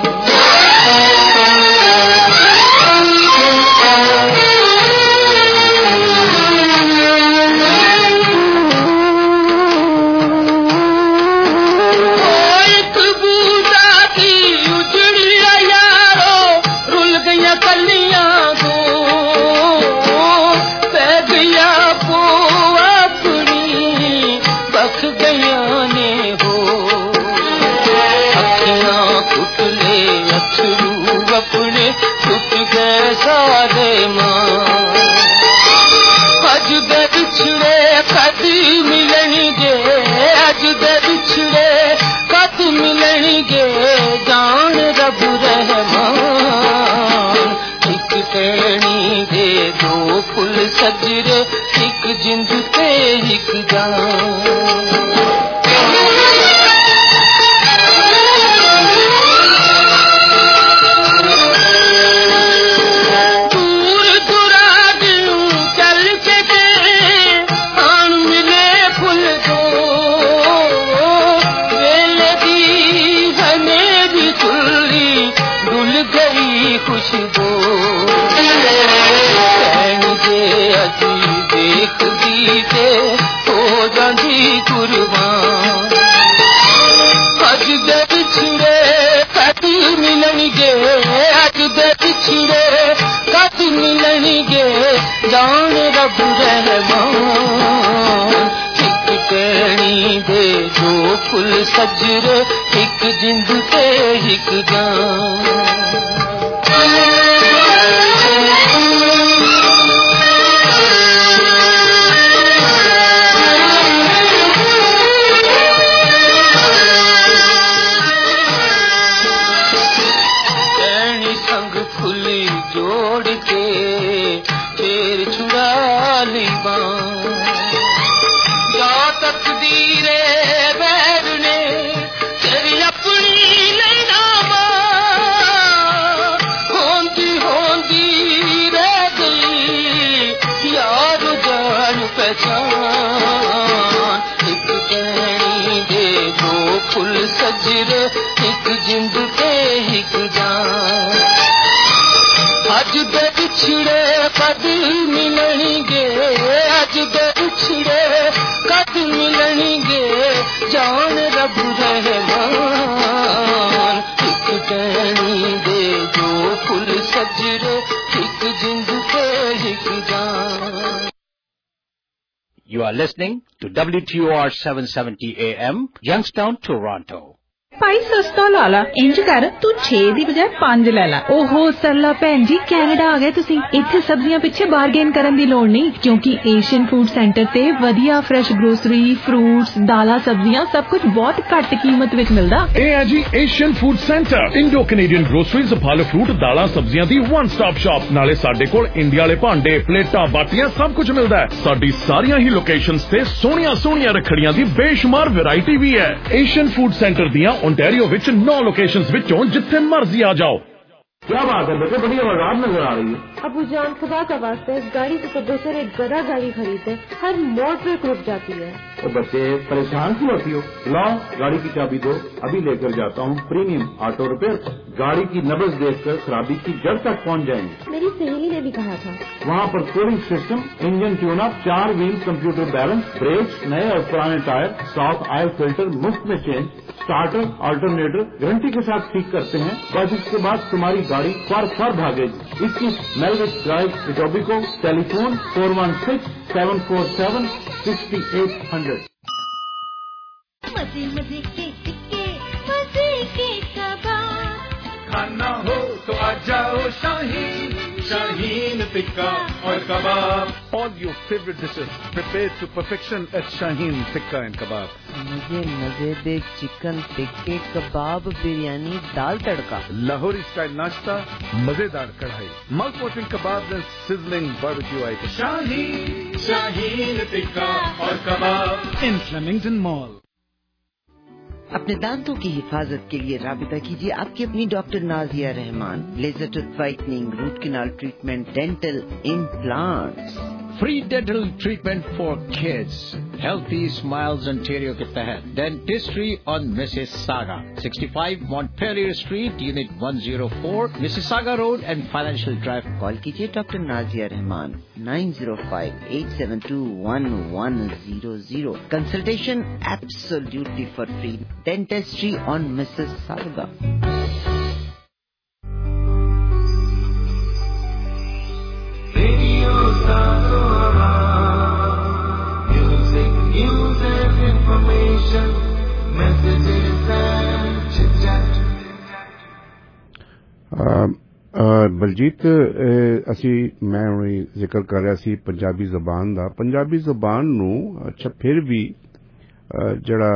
[SPEAKER 10] सारे मां अज दे बिछड़े कदी मिलणगे अज दे बिछड़े कदी मिलणगे जान रब रहमान एक टहनी दे दो फुल सजरे एक जिंद ते एक जान कुर्बान अज दे बिछड़े कदी मिलणगे अज दे बिछड़े कदी मिलणगे जान रब रहमान एक टहनी दे दो फुल सजरे एक जिंद ते एक जान जोड़ के फिर छुड़ा
[SPEAKER 12] तालिबान या तकदीरे बैर ने तेरी अपनी लैनामा होंदी होंदी रह गई यार जान पहचान एक कहनी दे दो फुल सजरे एक जिंद पे एक जान अज दे बिछड़े कद मिलणगे अज दे बिछड़े कद मिलणगे जान रब रहमान एक कहनी दे दो फुल सजरे एक जिंद पे एक जान.
[SPEAKER 2] You are listening to W T O R seven seventy A M, Youngstown, Toronto.
[SPEAKER 15] ਭਾਈ ਸਸਤਾ ਲਾ ਲਾ ਇੰਜ ਕਰ ਤੂੰ ਛੇ ਦੀ ਬਜਾਏ ਪੰਜ ਲੈ ਲਾ. ਓਹੋ ਸਰਲਾ ਭੈਣ ਜੀ ਕੈਨੇਡਾ ਆ ਗਏ ਤੁਸੀਂ. ਇੱਥੇ ਸਬਜ਼ੀਆਂ ਪਿੱਛੇ ਬਾਰਗੇਨ ਕਰਨ ਦੀ ਲੋੜ ਨਹੀਂ ਕਿਉਂਕਿ ਏਸ਼ੀਅਨ ਫੂਡ ਸੈਂਟਰ ਤੇ ਵਧੀਆ ਫਰੈਸ਼ ਗਰੋਸਰੀ ਫਰੂਟਸ ਦਾਲਾਂ ਸਬਜ਼ੀਆਂ ਸਭ ਕੁਝ ਬਹੁਤ ਘੱਟ ਕੀਮਤ ਵਿੱਚ ਮਿਲਦਾ.
[SPEAKER 18] ਇਹ ਹੈ ਜੀ Asian food centre Indo Canadian groceries ਫਲ ਫਰੂਟ ਦਾਲਾਂ ਸਬਜ਼ੀਆਂ ਦੀ ਵਨ ਸਟਾਪ ਸ਼ਾਪ. ਨਾਲੇ ਸਾਡੇ ਕੋਲ ਇੰਡੀਆ ਵਾਲੇ ਭਾਂਡੇ ਪਲੇਟਾਂ ਬਾਟੀਆਂ ਸਭ ਕੁਝ ਮਿਲਦਾ ਹੈ. ਸਾਡੀ ਸਾਰੀਆਂ ਹੀ ਲੋਕੇਸ਼ਨਸ ਤੇ ਸੋਹਣੀਆਂ ਸੋਹਣੀਆਂ ਰੱਖੜੀਆਂ ਦੀ ਬੇਸ਼ੁਮਾਰ ਵੈਰਾਈਟੀ ਵੀ ਹੈ. ਏਸ਼ੀਅਨ ਫੂਡ ਸੈਂਟਰ ਦੀਆਂ ओंटारियो विच नौ लोकेशंस विचों जिथे मर्जी आ जाओ. क्या बात है बेटे बड़ी आवाज नजर आ रही है.
[SPEAKER 19] अबू जान खुदा का वास्ता इस गाड़ी से तो बेहतर एक गधा गाड़ी खरीदे हर मोड़ पे रुक जाती है.
[SPEAKER 18] तो बच्चे परेशान क्यों होती हो. लाओ गाड़ी की चाबी दो अभी लेकर जाता हूँ प्रीमियम ऑटो रिपेयर. गाड़ी की नब्ज देखकर खराबी की जड़ तक पहुँच जाएंगे.
[SPEAKER 19] मेरी सहेली ने भी कहा था.
[SPEAKER 18] वहाँ पर cooling system engine tune up चार व्हील कंप्यूटर बैलेंस ब्रेक नए और पुराने टायर साफ ऑयल फिल्टर मुफ्त में चेंज स्टार्टर अल्टरनेटर गारंटी के साथ ठीक करते हैं. बस इसके बाद तुम्हारी गाड़ी फर फर भागेगी. इक्कीस Melwich drive Etobicoke telephone four one six seven four seven sixty eight hundred.
[SPEAKER 17] मजे मजे के टिक्के मजे के कबाब
[SPEAKER 12] खाना हो तो आ जाओ शाहीन शाहीन टिक्का और कबाब.
[SPEAKER 9] All your favorite dishes prepared to perfection at Shaheen Tikka and Kebab.
[SPEAKER 6] मुझे मजे दे चिकन टिक्के कबाब बिरयानी दाल तड़का.
[SPEAKER 9] Lahori style nashta, मजेदार कढ़ाई, mouth-watering kebabs and sizzling barbecue items.
[SPEAKER 12] Shaheen Shaheen tikka और कबाब
[SPEAKER 11] in Flemington Mall.
[SPEAKER 6] अपने दांतों की हिफाजत के लिए राबिता कीजिए आपकी अपनी doctor Nazia Rehman. Laser tooth whitening root canal treatment dental implants.
[SPEAKER 2] Free dental treatment for kids. Healthy Smiles Ontario के तहत Dentistry on Mississauga. sixty-five Montpelier Street, Unit one oh four, Mississauga Road and Financial Drive.
[SPEAKER 6] Call कीजिए doctor Nazia Rehman nine oh five eight seven two one one zero zero. Consultation absolutely for free. Dentistry on Mississauga.
[SPEAKER 12] Radio Savarama, music, news and information, messages and chit-chat.
[SPEAKER 9] Baljeet ਅਸੀਂ ਮੈਂ ਹੁਣੇ ਜ਼ਿਕਰ ਕਰ ਰਿਹਾ ਸੀ ਪੰਜਾਬੀ ਜ਼ਬਾਨ ਦਾ. ਪੰਜਾਬੀ ਜ਼ਬਾਨ ਨੂੰ ਅੱਛਾ ਫਿਰ ਵੀ ਜਿਹੜਾ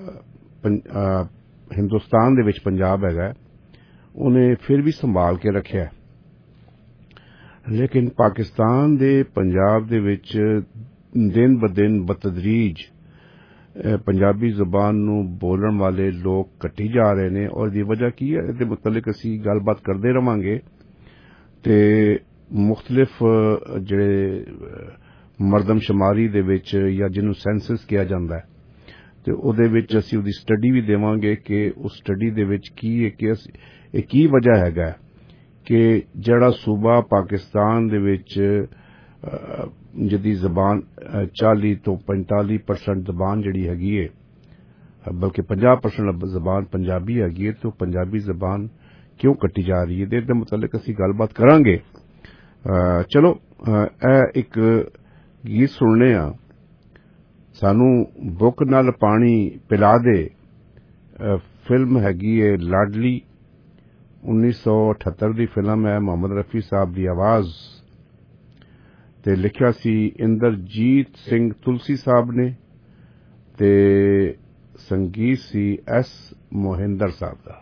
[SPEAKER 9] ਹਿੰਦੁਸਤਾਨ ਦੇ ਵਿੱਚ ਪੰਜਾਬ ਹੈਗਾ ਉਹਨੇ ਫਿਰ ਵੀ ਸੰਭਾਲ ਕੇ ਰੱਖਿਆ. ਲੇਕਿਨ ਪਾਕਿਸਤਾਨ ਦੇ ਪੰਜਾਬ ਦੇ ਵਿੱਚ ਦਿਨ ਬ ਦਿਨ ਬਤਦਰੀਜ ਪੰਜਾਬੀ ਜ਼ਬਾਨ ਨੂੰ ਬੋਲਣ ਵਾਲੇ ਲੋਕ ਘਟੀ ਜਾ ਰਹੇ ਨੇ ਔਰ ਦੀ ਵਜ੍ਹਾ ਕੀ ਹੈ ਇਹਦੇ ਮੁਤਲਕ ਅਸੀਂ ਗੱਲਬਾਤ ਕਰਦੇ ਰਵਾਂਗੇ ਤੇ ਮੁxtਲਿਫ ਜਿਹੜੇ ਮਰਦਮਸ਼ੁਮਾਰੀ ਦੇ ਵਿੱਚ ਜਾਂ ਜਿਹਨੂੰ ਸੈਂਸਸ ਕਿਹਾ ਜਾਂਦਾ ਹੈ ਤੇ ਉਹਦੇ ਵਿੱਚ ਅਸੀਂ ਉਹਦੀ ਸਟੱਡੀ ਵੀ ਦੇਵਾਂਗੇ ਕਿ ਉਸ ਸਟੱਡੀ ਦੇ ਵਿੱਚ ਕੀ ਹੈ ਕਿ ਇਹ ਕੀ ਵਜ੍ਹਾ ਹੈਗਾ ਕਿ ਜਿਹੜਾ ਸੂਬਾ ਪਾਕਿਸਤਾਨ ਦੇ ਵਿੱਚ ਜਿਹਦੀ ਜ਼ਬਾਨ ਚਾਲੀ ਤੋਂ पैंतालीस परसेंट ਜ਼ਬਾਨ ਜਿਹੜੀ ਹੈਗੀ ਹੈ ਬਲਕਿ पचास परसेंट ਜ਼ਬਾਨ ਪੰਜਾਬੀ ਹੈਗੀ ਹੈ तो ਪੰਜਾਬੀ ਜ਼ਬਾਨ ਕਿਉਂ ਕੱਟੀ ਜਾ ਰਹੀ ਹੈ ਇਹਦੇ ਮੁਤਲਕ ਅਸੀਂ ਗੱਲਬਾਤ ਕਰਾਂਗੇ. ਚਲੋ ਇਹ ਇੱਕ ਗੀਤ ਸੁਣਨੇ ਆ. ਸਾਨੂੰ ਬੁੱਕ ਨਾਲ ਪਾਣੀ ਪਿਲਾ ਦੇ ਫਿਲਮ ਹੈਗੀ ਹੈ ਲਾਡਲੀ उन्नीस सौ अठहत्तर ਦੀ ਫਿਲਮ ਹੈ. ਮੁਹੰਮਦ ਰਫੀ ਸਾਹਿਬ ਦੀ ਆਵਾਜ਼ ਤੇ ਲਿਖਿਆ ਸੀ ਇੰਦਰਜੀਤ ਸਿੰਘ ਤੁਲਸੀ ਸਾਹਿਬ ਨੇ ਤੇ ਸੰਗੀਤ ਸੀ ਐਸ ਮੋਹਿੰਦਰ ਸਾਹਿਬ ਦਾ.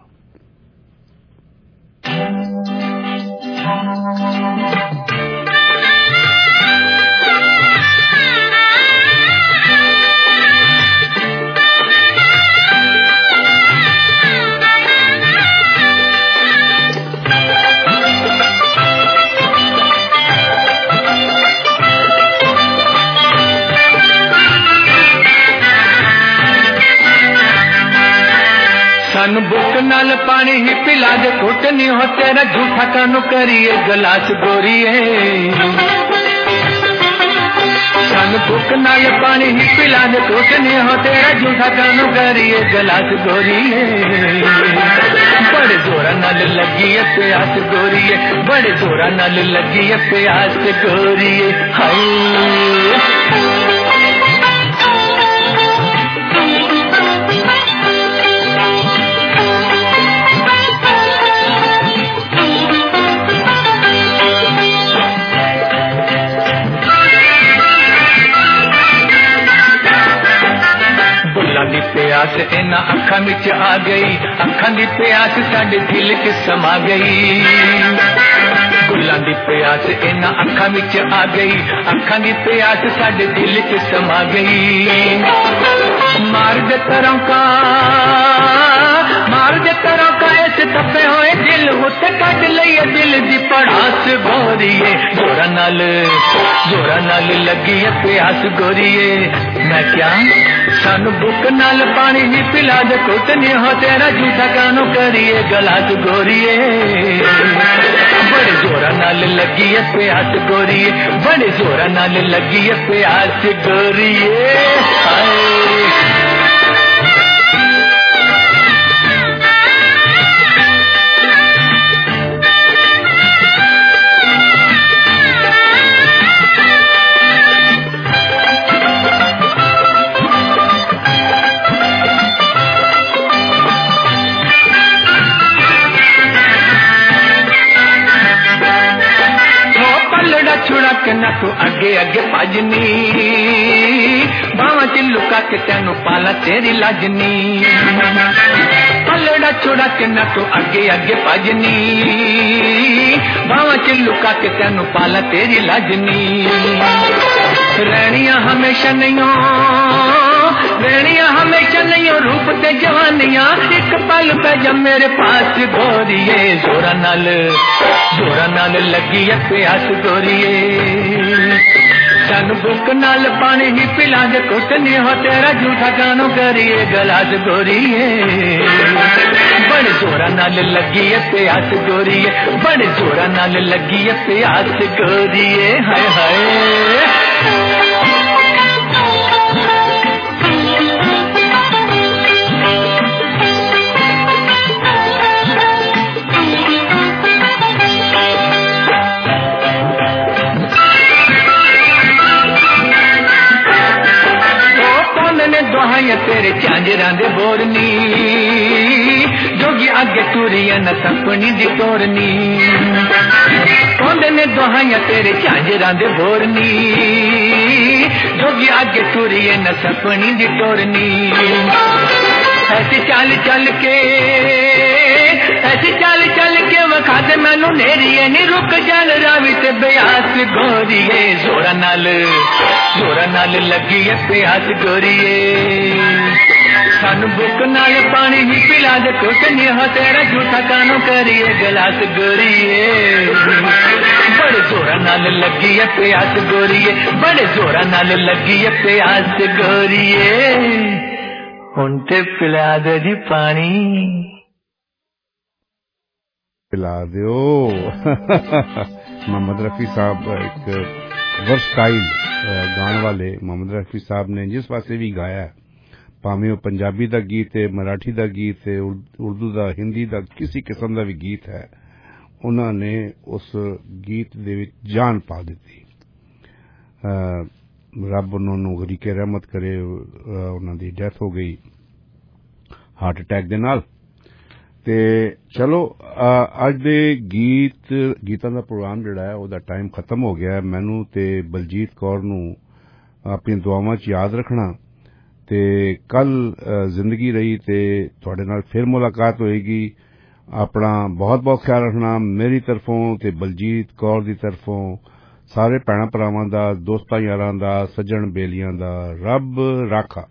[SPEAKER 12] सानू बुक नाल पानी ही पिला दे कुट नहीं हो तेरा झूठा कानू करिए गलास गोरिए सानू बुक नाल पानी ही पिला दे कुट नहीं हो तेरा झूठा कानू करिए गलास गोरिए बड़े जोरा नाल लगी है प्यास गोरिए बड़े जोरा नाल लगी है प्यास गोरिए हाय दी प्यास इना अखा विच आ गई अखा दी प्यास साडे दिल च समा गई गुलां दी प्यास इना अखा विच आ गई अखा दी प्यास साडे दिल च समा गई मार दे तरह का मार दे तरह का ऐसे तपे हुए दिल होते कट लिया दिल दी पड़ास गोरिए जोरा नाल जोरा नाल लगी है प्यास गोरिए मैं क्या सानू बुक नाल पानी ही पिला दे कुट नहीं हो तेरा झूठा कानू करिए गलास गोरिए बड़े जोरा नाल लगी है प्यास गोरिए बड़े जोरा नाल लगी है प्यास गोरिए हाय छुड़ा के ना तू अगे अगे भजनी बावा च लुका के तेनू पाला तेरी लाजनी पलड़ा छुड़ा के ना तू अगे अगे भजनी बावा च लुका के तेनू पाला तेरी लाजनी रहनिया हमेशा नहीं रहनिया हमेशा नहीं रूप ते जवानियां एक पल पे जब मेरे पास गोरिए जोरा नाल जोरा नाल लगी है प्यास गोरिए सानू बुक नाल पानी ही पिला दे कुट नहीं हो तेरा झूठा कानू करिए गलास गोरिए बड़े जोरा नाल लगी है प्यास गोरिए बड़े जोरा नाल लगी है प्यास गोरिए हाय हाय दुहाइया तेरे झांजरा दे बोरनी जोगी अगे तुरिया न सपनी दी तोरनी कौंदे ने दुहाइया तेरे झांजरा दे बोरनी जोगी अगे तुरिया न सपनी दी तोरनी ऐसी चाल चल के ऐसी चाल चल के वखा दे मैनू नेरिए नी रुक जल रावी ते ब्यास गोरिए जोरा नाल जोरा नाल लगी है प्यास गोरिए सानू बुक नाल पानी ही पिला दे कुट नहीं हो तेरा झूठा कानू करिए गलास गोरिए बड़े जोरा नाल लगी है प्यास गोरिए बड़े जोरा नाल लगी है प्यास गोरिए हुण ते पिला दे जी पानी
[SPEAKER 9] पिला दियो मोहम्मद रफी साहब एक वर्सटाइल गाने वाले मोहम्मद रफी साहब ने जिस पासे भी गाया है भावें वो पंजाबी दा गीत है मराठी दा गीत है उर्दू दा हिंदी दा किसी किस्म दा भी गीत है उन्होंने उस गीत दे विच जान पा दी रब उन्होंने गरीके रहमत करे उन्हों दी डेथ हो गई हार्ट अटैक दे नाल ते चलो अज दे गीत गीतां दा प्रोग्राम जिहड़ा है ओहदा टाइम खत्म हो गया है मैनू ते बलजीत कौर नू अपनी दुआवां च याद रखना ते कल जिंदगी रही ते तुहाडे नाल फिर मुलाकात होएगी अपना बहुत बहुत ख्याल रखना मेरी तरफों ते बलजीत कौर दी तरफों सारे भैणां भरावां दा दोस्तां यारां दा सज्जण बेलियां दा रब राखा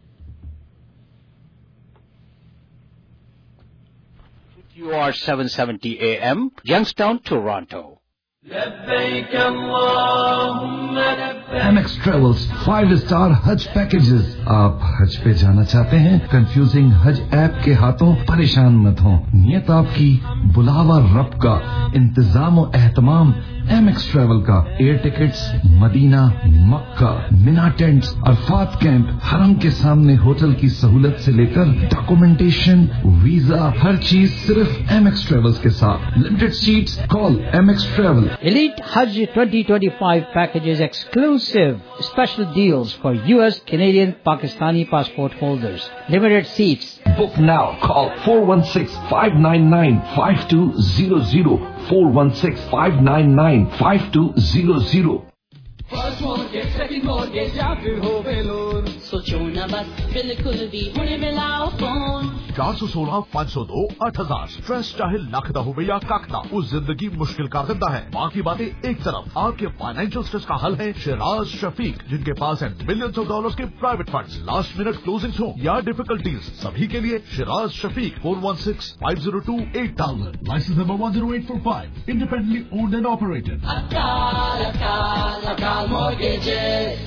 [SPEAKER 2] You are seven seventy A M, Youngstown, Toronto.
[SPEAKER 12] لبيك اللهم لبيك
[SPEAKER 20] Amex travels five star हज पैकेजेस। आप हज पे जाना चाहते हैं? कंफ्यूजिंग हज ऐप के हाथों परेशान मत हो। नियत आपकी, बुलावा रब का, इंतजाम और एहतमाम एमेक्स ट्रेवल का। Air tickets, Medina, Mecca, Mina tents, Arafat camp, हरम के सामने होटल की सहूलत से लेकर डॉक्यूमेंटेशन, वीजा, हर चीज सिर्फ एमेक्स ट्रेवल्स के साथ। Limited seats, call Amex travel.
[SPEAKER 21] Elite Hajj twenty twenty-five packages exclusive special deals for U S, Canadian, Pakistani passport holders. Limited seats.
[SPEAKER 20] Book now. Call four one six, five nine nine, five two zero zero. four one six, five nine nine, five two zero zero.
[SPEAKER 22] First mortgage, second mortgage, या फिर हो Ballon. सोचो न बस, बिल्कुल भी हुने मिलाओ फोन।
[SPEAKER 23] चार सौ सोलह पाँच सौ दो आठ हजार। स्ट्रेस चाहे लख दा हो या कख दा, उस जिंदगी मुश्किल कर देता है। बाकी बातें एक तरफ, आपके फाइनेंशियल स्ट्रेस का हल है शिराज शफीक, जिनके पास है मिलियंस ऑफ डॉलर्स के private funds. Last minute closing हो या डिफिकल्टीज, सभी के लिए Shiraz Shafiq. Four one six, five zero two, eight thousand. Licence number one zero eight four five. Independently owned and operated.
[SPEAKER 22] अकाल अकाल अकाल mortgages।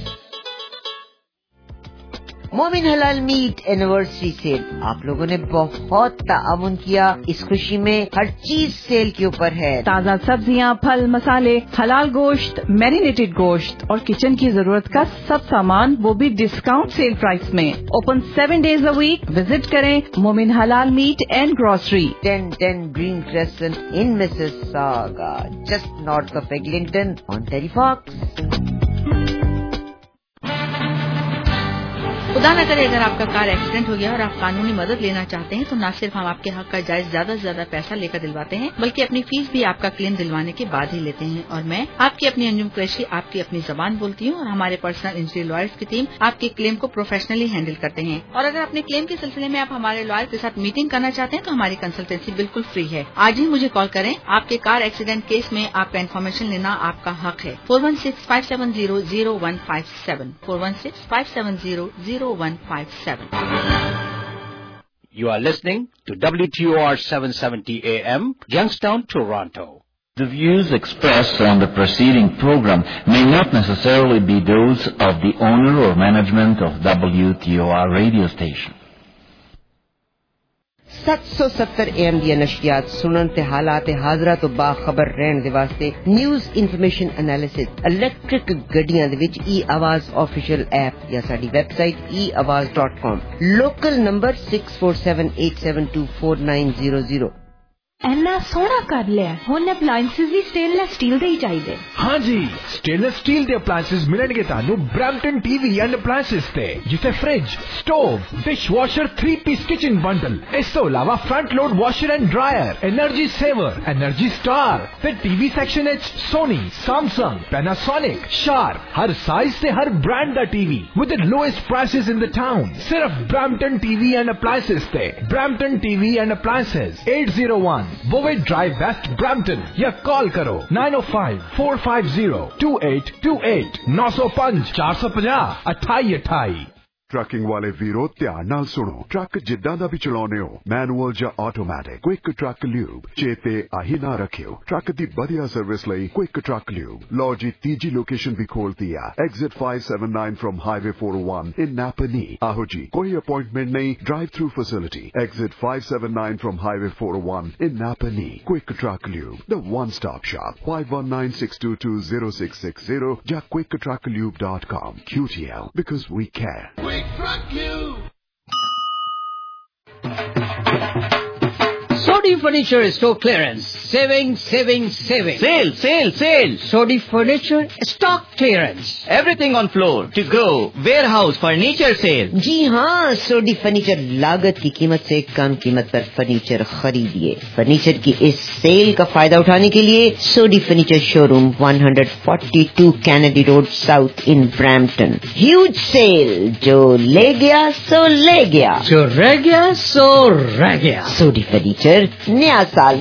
[SPEAKER 6] मोमिन हलाल मीट एनिवर्सरी सेल आप लोगों ने बहुत ताअवुन किया। इस खुशी में हर चीज सेल के ऊपर है।
[SPEAKER 7] ताज़ा सब्जियां, फल, मसाले, हलाल गोश्त, मैरिनेटेड गोश्त और किचन की जरूरत का सब सामान, वो भी डिस्काउंट सेल प्राइस में। Open seven days a week. Visit करें Momin Halal meat and grocery,
[SPEAKER 6] ten ten Green Crescent in Mississauga, just north of Eglinton on Terry Fox.
[SPEAKER 24] खुदा न करे अगर आपका कार एक्सीडेंट हो गया और आप कानूनी मदद लेना चाहते हैं, तो न सिर्फ हम आपके हक का जायज ज्यादा से ज्यादा पैसा लेकर दिलवाते हैं, बल्कि अपनी फीस भी आपका क्लेम दिलवाने के बाद ही लेते हैं। और मैं आपकी अपनी अंजुम कुरैशी आपकी अपनी जबान बोलती हूँ, और हमारे पर्सनल इंजरी लॉयर्स की टीम आपके क्लेम को प्रोफेशनली हैंडल करते हैं। और अगर अपने क्लेम के सिलसिले में आप हमारे लॉयर के साथ मीटिंग करना चाहते हैं, तो हमारी कंसल्टेंसी बिल्कुल फ्री है। आज ही मुझे कॉल करें। आपके कार एक्सीडेंट केस में आपका इन्फॉर्मेशन लेना आपका हक है। Four one six five seven zero zero one five seven four one six five seven zero zero one five seven.
[SPEAKER 2] You are listening to W T O R seven seventy A M, Youngstown, Toronto.
[SPEAKER 25] The views expressed on the preceding program may not necessarily be those of the owner or management of W T O R radio station.
[SPEAKER 6] सात सौ सत्तर am the नशियात सुनन ते हालात हाजरा तो बाखबर रहन दे वास्ते news information analysis electric गड्डियां दे विच ई आवाज ऑफिशियल ऐप या साडी website e Awaaz dot com. Local number six four seven eight seven two four nine zero zero.
[SPEAKER 26] एना सोना कर लिया हुन अप्लायंसेस भी स्टेनलेस स्टील दे ही चाहिए।
[SPEAKER 27] हाँ जी, स्टेनलेस स्टील दे अप्लायंसेस मिलणगे तानू ब्रैम्पटन टीवी एंड अप्लायंसेस ते, जिसे fridge, stove, dishwasher, three piece kitchen bundle, इस तो अलावा front load washer and dryer, energy saver, energy star ते टीवी सेक्शन एच सोनी, सैमसंग, पैनासोनिक, शार्प, हर साइज से हर ब्रांड दा TV with the lowest prices in the town. सिर्फ ब्रैम्पटन टीवी एंड अप्लायंसेस ते। Brampton TV and appliances eight zero one Bovaird drive west Brampton, या call करो nine O five four five zero two eight two eight नौ सौ पांच चार सौ पचास अठाई अठाई।
[SPEAKER 28] ट्रकिंग वाले वीरो ध्यान नाल सुनो। ट्रक जिद्दां दा भी चलाउने हो, मैनुअल या ऑटोमैटिक, क्विक ट्रक ल्यूब चेते आही ना रखियो। ट्रक दी बढ़िया सर्विस लई क्विक ट्रक ल्यूब। लो जी तीजी लोकेशन भी खोलती है, exit five seven nine from highway four O one in Napanee. आहो जी, कोई अपॉइंटमेंट नहीं, drive through facility, exit five seven nine from highway four O one in Napanee. Quick truck lube, the one stop shop. Five one nine six two two zero six six zero या quick truck lube dot com. Q T L, because we care.
[SPEAKER 22] Truck you.
[SPEAKER 21] Sodi Furniture Store Clearance. Saving, saving, saving.
[SPEAKER 5] Sale, sale, sale.
[SPEAKER 21] Sodi Furniture Stock Clearance.
[SPEAKER 5] Everything on floor, to go, warehouse, furniture sale.
[SPEAKER 6] जी हाँ, सोडी furniture लागत की कीमत से कम कीमत पर furniture खरीदिए। Furniture की इस सेल का फायदा उठाने के लिए Sodhi furniture showroom one forty two Kennedy road south in Brampton. Huge sale, जो ले गया सो ले गया,
[SPEAKER 21] जो रह गया सो रह गया।
[SPEAKER 6] सोडी फर्नीचर नया साल